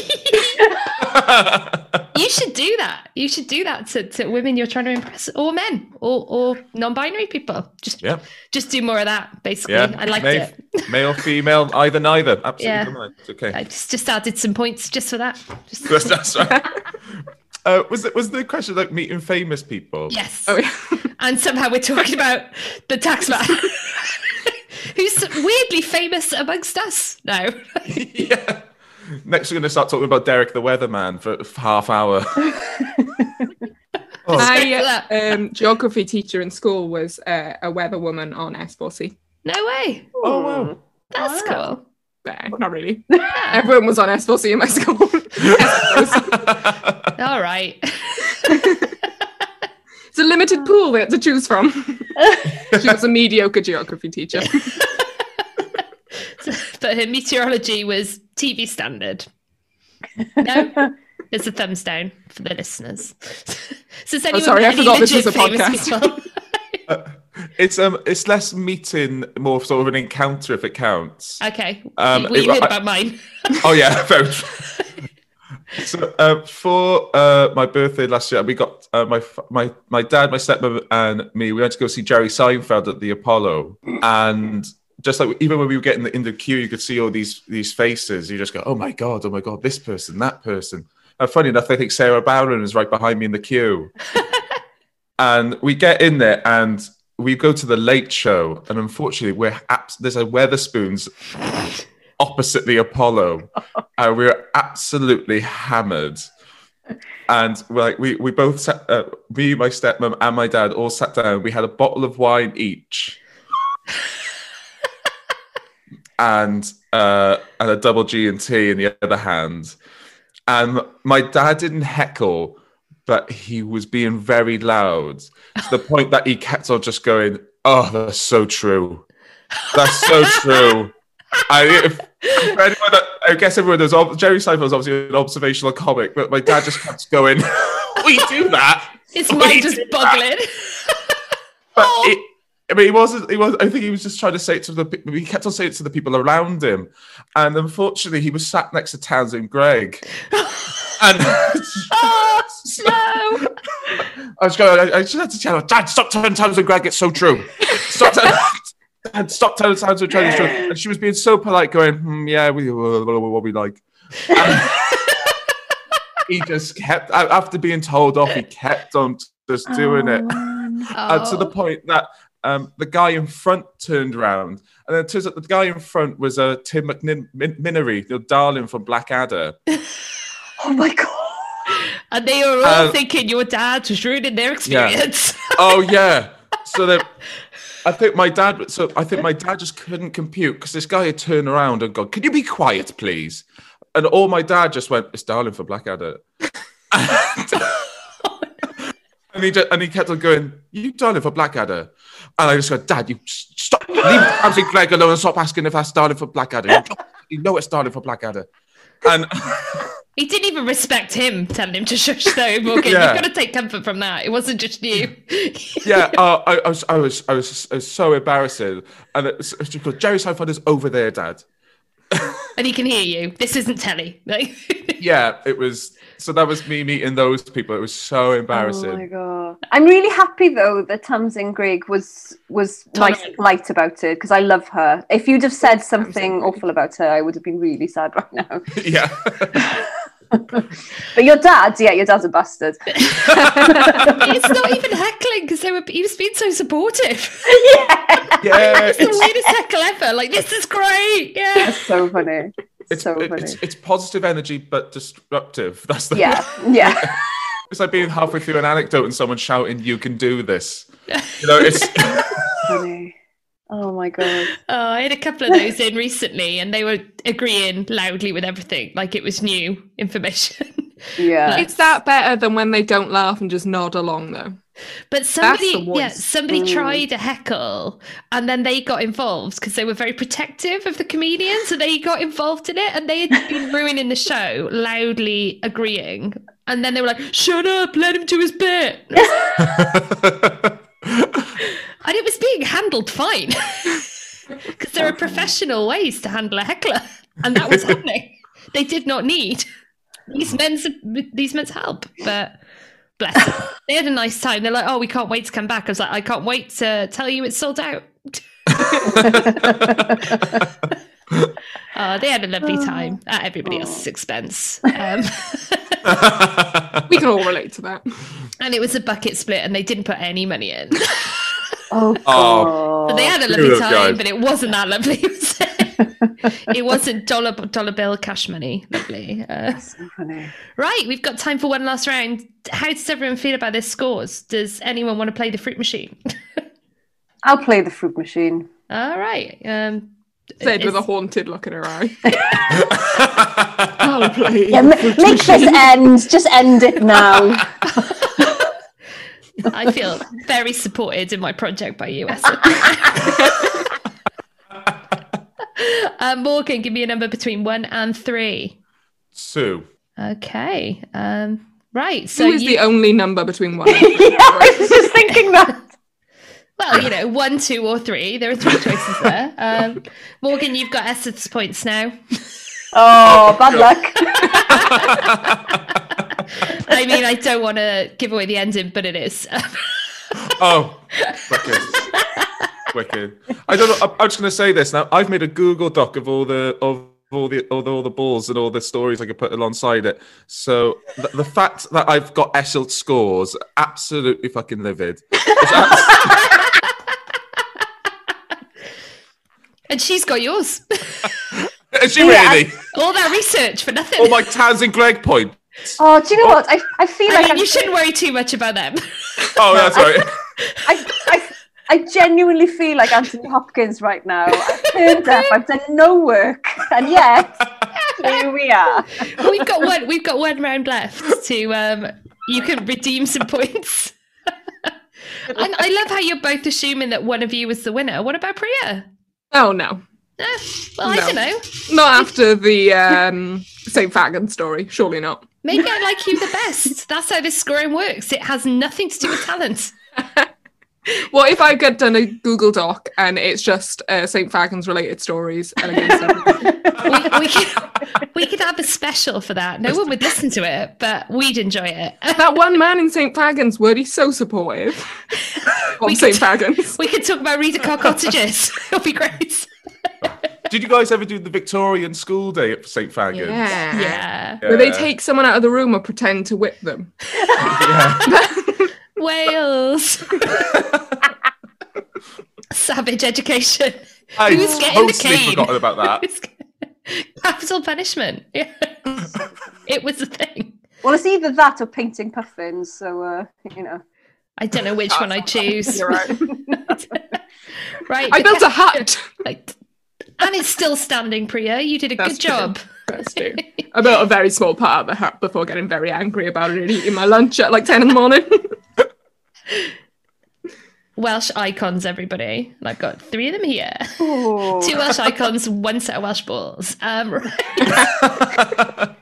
S5: you should do that. You should do that to, to women you're trying to impress, or men, or or non-binary people. Just,
S7: Yeah.
S5: just do more of that. Basically,
S7: Yeah,
S5: I liked
S7: male,
S5: it.
S7: male, female, either, neither. Absolutely,
S5: Yeah.
S7: don't mind. It's okay.
S5: I just just added some points just for that. Just,
S7: That's, that's right. Uh, was it was the question like meeting famous people?
S5: yes.
S8: Oh, yeah.
S5: And somehow we're talking about the tax man, who's weirdly famous amongst us now.
S7: Yeah. Next, we're going to start talking about Derek the Weatherman for a half hour. Oh,
S8: My um, geography teacher in school was uh, a weather woman on S four C.
S5: No way.
S7: oh wow.
S5: That's cool.
S8: Nah, not really. Everyone was on S four C in my school.
S5: All right.
S8: It's a limited pool we had to choose from. She was a mediocre geography teacher.
S5: But her meteorology was T V standard. No, there's a thumbs down for the listeners. So, is anyone
S8: Oh, sorry, I
S5: any
S8: forgot this was
S5: legit
S8: a
S5: famous
S8: podcast.
S5: people?
S7: It's um, it's less meeting, more sort of an encounter if it counts.
S5: Okay.
S7: Um,
S5: well, you
S7: it-
S5: heard
S7: I-
S5: about mine.
S7: Oh yeah, very true. So uh, for uh, my birthday last year, we got uh, my f- my my dad, my stepmother, and me. We went to go see Jerry Seinfeld at the Apollo, and just like even when we were getting in the queue, you could see all these these faces. You just go, "Oh my god, oh my god, this person, that person." And funny enough, I think Sarah Bowden is right behind me in the queue, and we get in there and we go to the Late Show, and unfortunately, we're abs- there's a Weatherspoons opposite the Apollo, and we were absolutely hammered. And we're like we we both sat, uh, me, my stepmom, and my dad all sat down. We had a bottle of wine each, and uh, and a double G and T in the other hand. And my dad didn't heckle, but he was being very loud to the point that he kept on just going, "Oh, that's so true. That's so true." I, if, for anyone that, I guess everyone knows Jerry Seinfeld is obviously an observational comic, but my dad just kept going, "We do that."
S5: His
S7: We
S5: mind was
S7: do that."
S5: boggling.
S7: But it, I mean, he wasn't. He was. I think he was just trying to say it to the. pe- He kept on saying it to the people around him, and unfortunately, he was sat next to Townsend Greg. And
S5: Oh, no.
S7: I was going. I, I just had to tell her, "Dad, stop telling Townsend Greg. It's so true. Stop telling." Dad, stop telling Townsend Greg it's true. And she was being so polite, going, hmm, "Yeah, we what we like." And he just kept after being told off. He kept on just doing it. And to the
S5: Oh.
S7: point that um, the guy in front turned around, and then it turns out the guy in front was uh, Tim McNin- Min- Minnery, the darling from Blackadder.
S6: Oh my god.
S5: And they were all
S7: Um,
S5: thinking your dad was ruining their experience.
S7: Yeah. Oh yeah. So that I think my dad. So I think my dad just couldn't compute because this guy had turned around and gone, "Can you be quiet, please?" And all my dad just went, "It's Darling for Blackadder." And he just, and he kept on going, "You Darling for Blackadder," and I just go, "Dad, you stop, leave Tamsin Gregg alone and stop asking if that's Darling for Blackadder. You, you know it's Darling for Blackadder." And
S5: He didn't even respect him telling him to shush though, Morgan.
S7: Yeah.
S5: You've got to take comfort from that. It wasn't just you.
S7: yeah, uh, I, I was, I was, I was, I was so embarrassing, and it's, it's just because Jerry Seinfeld is over there, Dad.
S5: And he can hear you. This isn't telly. Like,
S7: Yeah, it was. So that was me meeting those people. It was so embarrassing.
S6: Oh my god! I'm really happy though that Tamsin Greig was was nice and polite about it because I love her. If you'd have said something awful about her, I would have been really sad right now.
S7: Yeah.
S6: But your dad, yeah, your dad's a bastard.
S5: it's not even heckling because they were. He was being so supportive.
S6: Yeah,
S7: Yeah,
S5: It's the
S7: it's,
S5: weirdest heckle ever. Like, this is great. Yeah.
S6: that's so funny. It's,
S7: it's,
S6: so
S7: it-
S6: funny.
S7: it's, it's positive energy, but destructive. That's the
S6: yeah, yeah.
S7: It's like being halfway through an anecdote and someone shouting, "You can do this." You know, it's.
S6: Funny. Oh my god.
S5: Oh, I had a couple of those in recently, and they were agreeing loudly with everything, like it was new information.
S6: Yeah.
S8: Is that better than when they don't laugh and just nod along, though?
S5: But somebody,
S8: the voice.
S5: yeah, somebody
S6: Mm.
S5: tried a heckle, and then they got involved because they were very protective of the comedian, so they got involved in it, and they had been ruining the show, loudly agreeing, and then they were like, "Shut up, let him do his bit." And it was being handled fine because there are professional ways to handle a heckler, and that was happening. They did not need these men's these men's help, but bless them. They had a nice time. They're like, "Oh, we can't wait to come back." I was like, "I can't wait to tell you it's sold out." Oh, they had a lovely time at everybody else's expense. Um,
S8: We can all relate to that.
S5: and it was a bucket split, and they didn't put any money in.
S6: Oh
S7: Oh.
S6: god.
S5: So they had a
S7: Screw
S5: lovely
S7: those
S5: time,
S7: guys.
S5: but it wasn't that lovely. Was it? It wasn't dollar dollar bill cash money. Lovely. Uh,
S6: So funny.
S5: right, we've got time for one last round. How does everyone feel about their scores? Does anyone want to play the fruit machine?
S6: I'll play the fruit machine.
S5: All right. Um,
S8: Said with a
S5: is-
S8: haunted look in her eye. I'll play.
S6: Yeah, ma- make this end. Just end it now.
S5: I feel very supported in my project by you, Essa. uh, Morgan, give me a number between one and three.
S7: Sue.
S5: Okay. Um, right. So
S8: Who is
S5: you,
S8: the only number between one and
S6: Yeah,
S8: three?
S6: I was just thinking that.
S5: well, you know, one, two, or three. There are three choices there. Um, Morgan, you've got Essex points now.
S6: Oh, bad luck.
S5: I mean, I don't want to give away the ending, but it is.
S7: Oh, wicked. Wicked. I don't know. I'm- I'm just going to say this now. I've made a Google Doc of all the of all the all the, all the balls and all the stories I could put alongside it. So the, the fact that I've got Esselt scores, absolutely fucking livid. It's abs-
S5: And she's got yours.
S7: Is she
S6: Yeah.
S7: really?
S5: All that research for nothing.
S7: All my Tamsin Gregg point.
S6: Oh, do you know what? I, I feel
S5: I
S6: like
S5: mean,
S6: I'm,
S5: you shouldn't worry too much about them.
S7: Oh, that's right.
S6: I, I, I genuinely feel like Anthony Hopkins right now. I've turned up. I've done no work, and yet here we are.
S5: we've got one. We've got one round left to. Um, you can redeem some points. And I love how you're both assuming that one of you was the winner. What about Priya?
S8: Oh, no.
S5: Eh, well, I
S8: No.
S5: don't know.
S8: Not after the um, Saint Fagin story. Surely not.
S5: Maybe I like you the best. That's how this scoring works. It has nothing to do with talent.
S8: What if I get done a Google Doc and it's just uh, Saint Fagin's related stories? And against everybody?
S5: We, we, could, we could have a special for that. No one would listen to it, but we'd enjoy it.
S8: That one man in Saint Fagin's word, he's so supportive of
S5: We
S8: Saint
S5: could-
S8: Fagin's.
S5: We could talk about Rita Car Cottages. It'll be great.
S7: Did you guys ever do the Victorian school day at Saint Fagin?
S8: Yeah.
S5: Yeah.
S8: Where they take someone out of the room or pretend to whip them.
S5: Wales. Savage education.
S7: I
S5: Who's getting the
S7: totally
S5: cane?
S7: forgotten about that.
S5: Capital punishment. Yeah. It was a thing.
S6: Well, Well, it's either that or painting puffins. So uh, you know.
S5: I don't know which one I choose.
S8: You're right.
S5: Right.
S8: I built a hut.
S5: Like, and it's still standing, Priya. You did a
S8: That's
S5: good job.
S8: True. That's true. I built a very small part of the hut before getting very angry about it and eating my lunch at like ten in the morning.
S5: Welsh icons, everybody. And I've got three of them here.
S6: Ooh.
S5: Two Welsh icons, one set of Welsh balls. Um, right.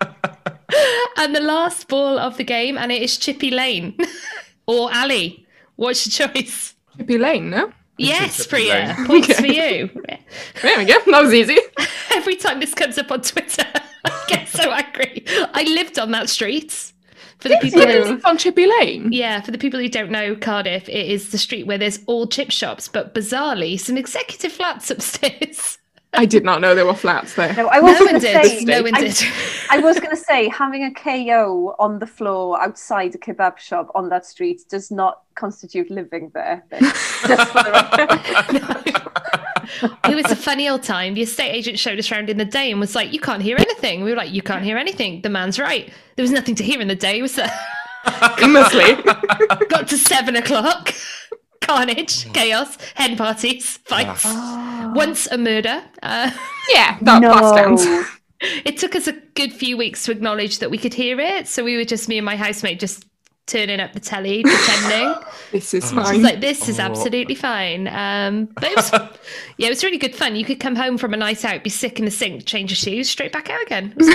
S5: And the last ball of the game, and it is Chippy Lane. Or Ali. What's your choice?
S8: Chippy Lane, no?
S5: Yes,
S7: Chippy
S5: Priya.
S7: Lane.
S5: Points for you.
S8: There we go. That was easy.
S5: Every time this comes up on Twitter, I get so angry. I lived on that street. For the people
S8: You
S5: who,
S8: live on Chippy Lane?
S5: yeah, for the people who don't know Cardiff, it is the street where there's all chip shops, but bizarrely, some executive flats upstairs.
S8: I did not know there were flats there.
S6: No, I was
S5: No
S6: going
S5: one
S6: to
S5: did.
S6: say.
S5: No one
S6: I,
S5: did.
S6: I was going to say having a K O on the floor outside a kebab shop on that street does not constitute living there. Just for the record.
S5: It was a funny old time. The estate agent showed us around in the day and was like, you can't hear anything. We were like, you can't hear anything. The man's right. There was nothing to hear in the day. Was there?
S8: Famously.
S5: Got to seven o'clock. Carnage, chaos, hen parties, fights. Once a murder. Uh,
S8: Yeah, that, that stands.
S5: it took us a good few weeks to acknowledge that we could hear it. So we were just, me and my housemate, just turning up the telly, pretending.
S8: This is
S5: It's
S8: fine.
S5: like, this is absolutely fine. Um, but it was, yeah, it was really good fun. You could come home from a night out, be sick in the sink, change your shoes, straight back out again. It was great.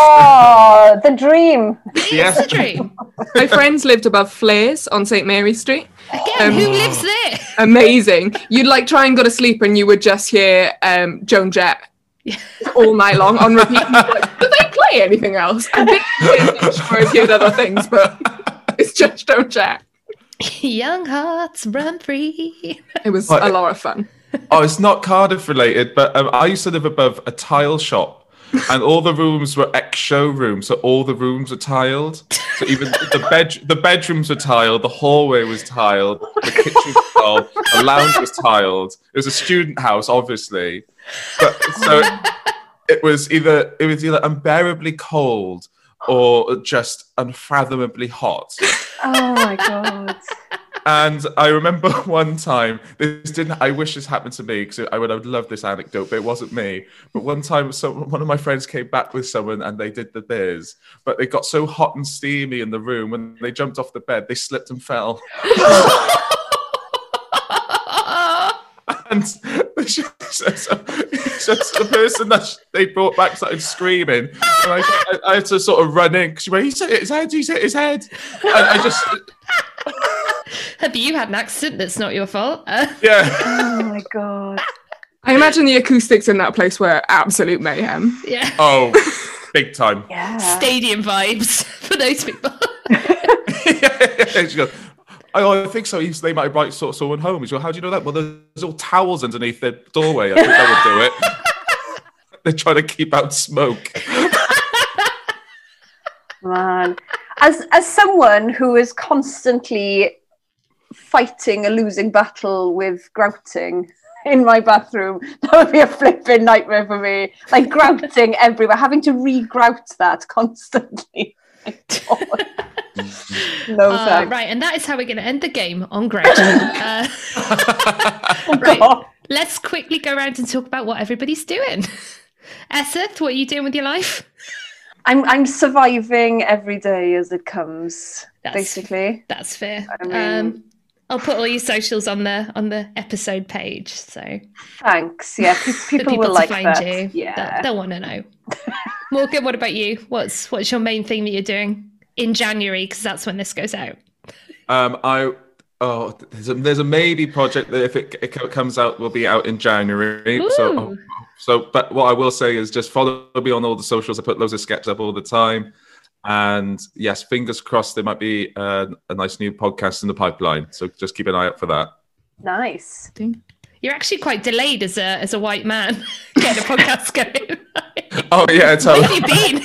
S6: Oh, the dream.
S5: It's a dream.
S8: My friends lived above Flares on Saint Mary Street.
S5: Again,
S8: Um,
S5: who lives there?
S8: Amazing. You'd like try and go to sleep and you would just hear um, Joan Jett all night long on repeat. You'd be like, do they play anything else? I think I'm sure I've heard other things, but it's just Joan Jett.
S5: Young hearts run free.
S8: It was
S7: What?
S8: a lot of fun.
S7: Oh, it's not Cardiff related, but um, I used to live above a tile shop, and all the rooms were ex-showrooms, so all the rooms were tiled. So even the bed, the bedrooms were tiled, the hallway was tiled, the kitchen was tiled, the lounge was tiled. It was a student house, obviously, but so it was either it was either unbearably cold or just unfathomably hot.
S6: Oh my god.
S7: And I remember one time, this didn't, I wish this happened to me because I would have loved this anecdote, but it wasn't me. But one time, so one of my friends came back with someone and they did the biz, but they got so hot and steamy in the room when they jumped off the bed, they slipped and fell. And so, so, so the person that they brought back started screaming, and I, I, I had to sort of run in because she went, "He's hit his head, he's hit his head," and I just.
S5: But you had an accident that's not your fault. Uh,
S7: Yeah.
S6: Oh my god.
S8: I imagine the acoustics in that place were absolute mayhem.
S5: yeah.
S7: Oh, big time.
S6: Yeah.
S5: Stadium vibes for those people.
S7: Yeah, she goes, oh, I think so. He's, they might have brought sort of someone home. He's like, how do you know that? Well, there's all towels underneath the doorway. I think that would do it. They're trying to keep out smoke.
S6: Man. As as someone who is constantly fighting a losing battle with grouting in my bathroom, that would be a flipping nightmare for me. Like grouting everywhere, having to re-grout that constantly. No
S5: Uh,
S6: thanks.
S5: right, and that is how we're going to end the game on ground. uh, right,
S6: God.
S5: let's quickly go around and talk about what everybody's doing. Eseth, what are you doing with your life?
S6: I'm I'm surviving every day as it comes,
S5: That's-
S6: basically.
S5: That's fair.
S6: I mean-
S5: um, I'll put all your socials on the on the episode page, so
S6: Thanks. Yeah, pe-
S5: for
S6: people,
S5: people
S6: will
S5: to
S6: like
S5: find
S6: that.
S5: you.
S6: Yeah.
S5: They'll, they'll want to know. Morgan, what about you? What's what's your main thing that you're doing in January? Because that's when this goes out.
S7: Um, I oh, there's a, there's a maybe project that if it, it comes out will be out in January. So,
S5: Ooh.
S7: oh, so, but what I will say is just follow me on all the socials. I put loads of sketches up all the time, and yes, fingers crossed there might be uh, a nice new podcast in the pipeline. So just keep an eye out for that.
S6: Nice.
S5: You're actually quite delayed as a as a white man getting a podcast going.
S7: Oh yeah,
S5: Where
S7: totally.
S5: have you been?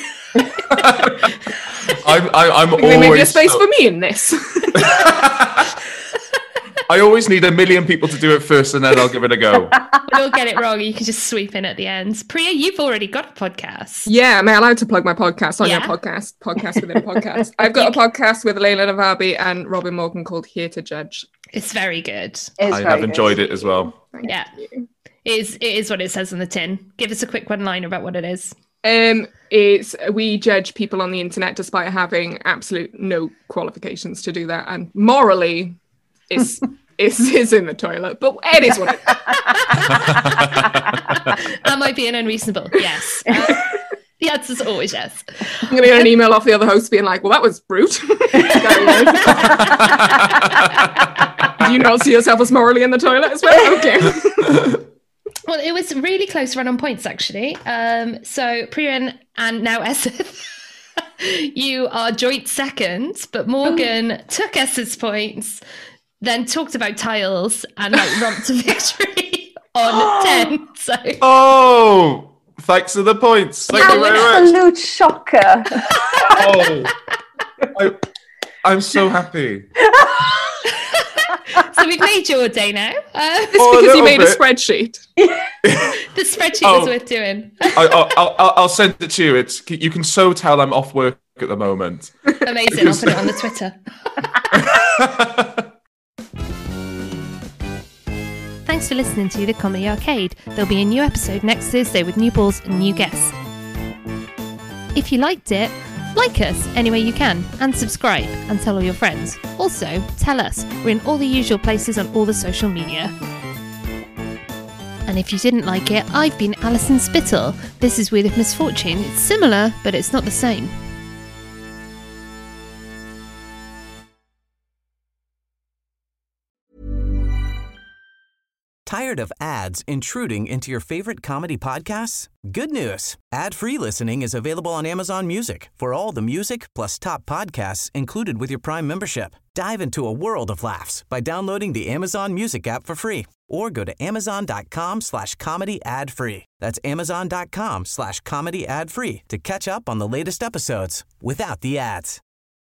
S7: I'm I, I'm
S8: Maybe
S7: always
S8: a space
S7: so-
S8: for me in this.
S7: I I always need a million people to do it first, and then I'll give it a go.
S5: You'll get it wrong. You can just sweep in at the end. Priya, you've already got a podcast.
S8: Yeah, am I allowed to plug my podcast on
S5: Yeah.
S8: your podcast? Podcast within a podcast. I've got a podcast with Layla Navabi and Robin Morgan called Here to Judge.
S5: It's very good.
S6: It's
S7: I
S6: very
S7: have
S6: good.
S7: enjoyed it as well.
S8: Thank
S5: Yeah.
S8: you.
S5: It is, it is what it says on the tin. Give us a quick one-liner about what it is.
S8: Um, it's we judge people on the internet despite having absolute no qualifications to do that, and morally, it's it's, it's in the toilet. But it is what it is.
S5: Am I being unreasonable? Yes. Uh, the answer's always yes.
S8: I'm gonna get an email off the other host being like, "Well, that was brute." Do you not see yourself as morally in the toilet as well? Okay.
S5: Well, it was really close run on points, actually. Um, so Priya and, and now Eseth, you are joint second, but Morgan took Eseth's points, then talked about tiles and like romped to victory on ten. So
S7: Oh, thanks for the points. Thank you very much.
S6: Absolute shocker.
S7: Oh, I, I'm so happy.
S5: so we've made your day now. Uh,
S8: It's
S7: Oh, a
S8: because you
S7: little
S8: made a
S7: bit.
S8: spreadsheet.
S5: the spreadsheet
S7: Oh.
S5: is worth doing.
S7: I, I'll, I'll, I'll send it to you. It's you can so tell I'm off work at the moment.
S5: Amazing. I'll put it on the Twitter. Thanks for listening to The Comedy Arcade. There'll be a new episode next Thursday with new balls and new guests. If you liked it, like us any way you can and subscribe and tell all your friends. Also, tell us. We're in all the usual places on all the social media. And if you didn't like it, I've been Alison Spittle. This is Wheel of Misfortune. It's similar, but it's not the same.
S2: Tired of ads intruding into your favorite comedy podcasts? Good news. Ad-free listening is available on Amazon Music for all the music plus top podcasts included with your Prime membership. Dive into a world of laughs by downloading the Amazon Music app for free or go to amazon.com slash comedy ad free. That's amazon.com slash comedy ad free to catch up on the latest episodes without the ads.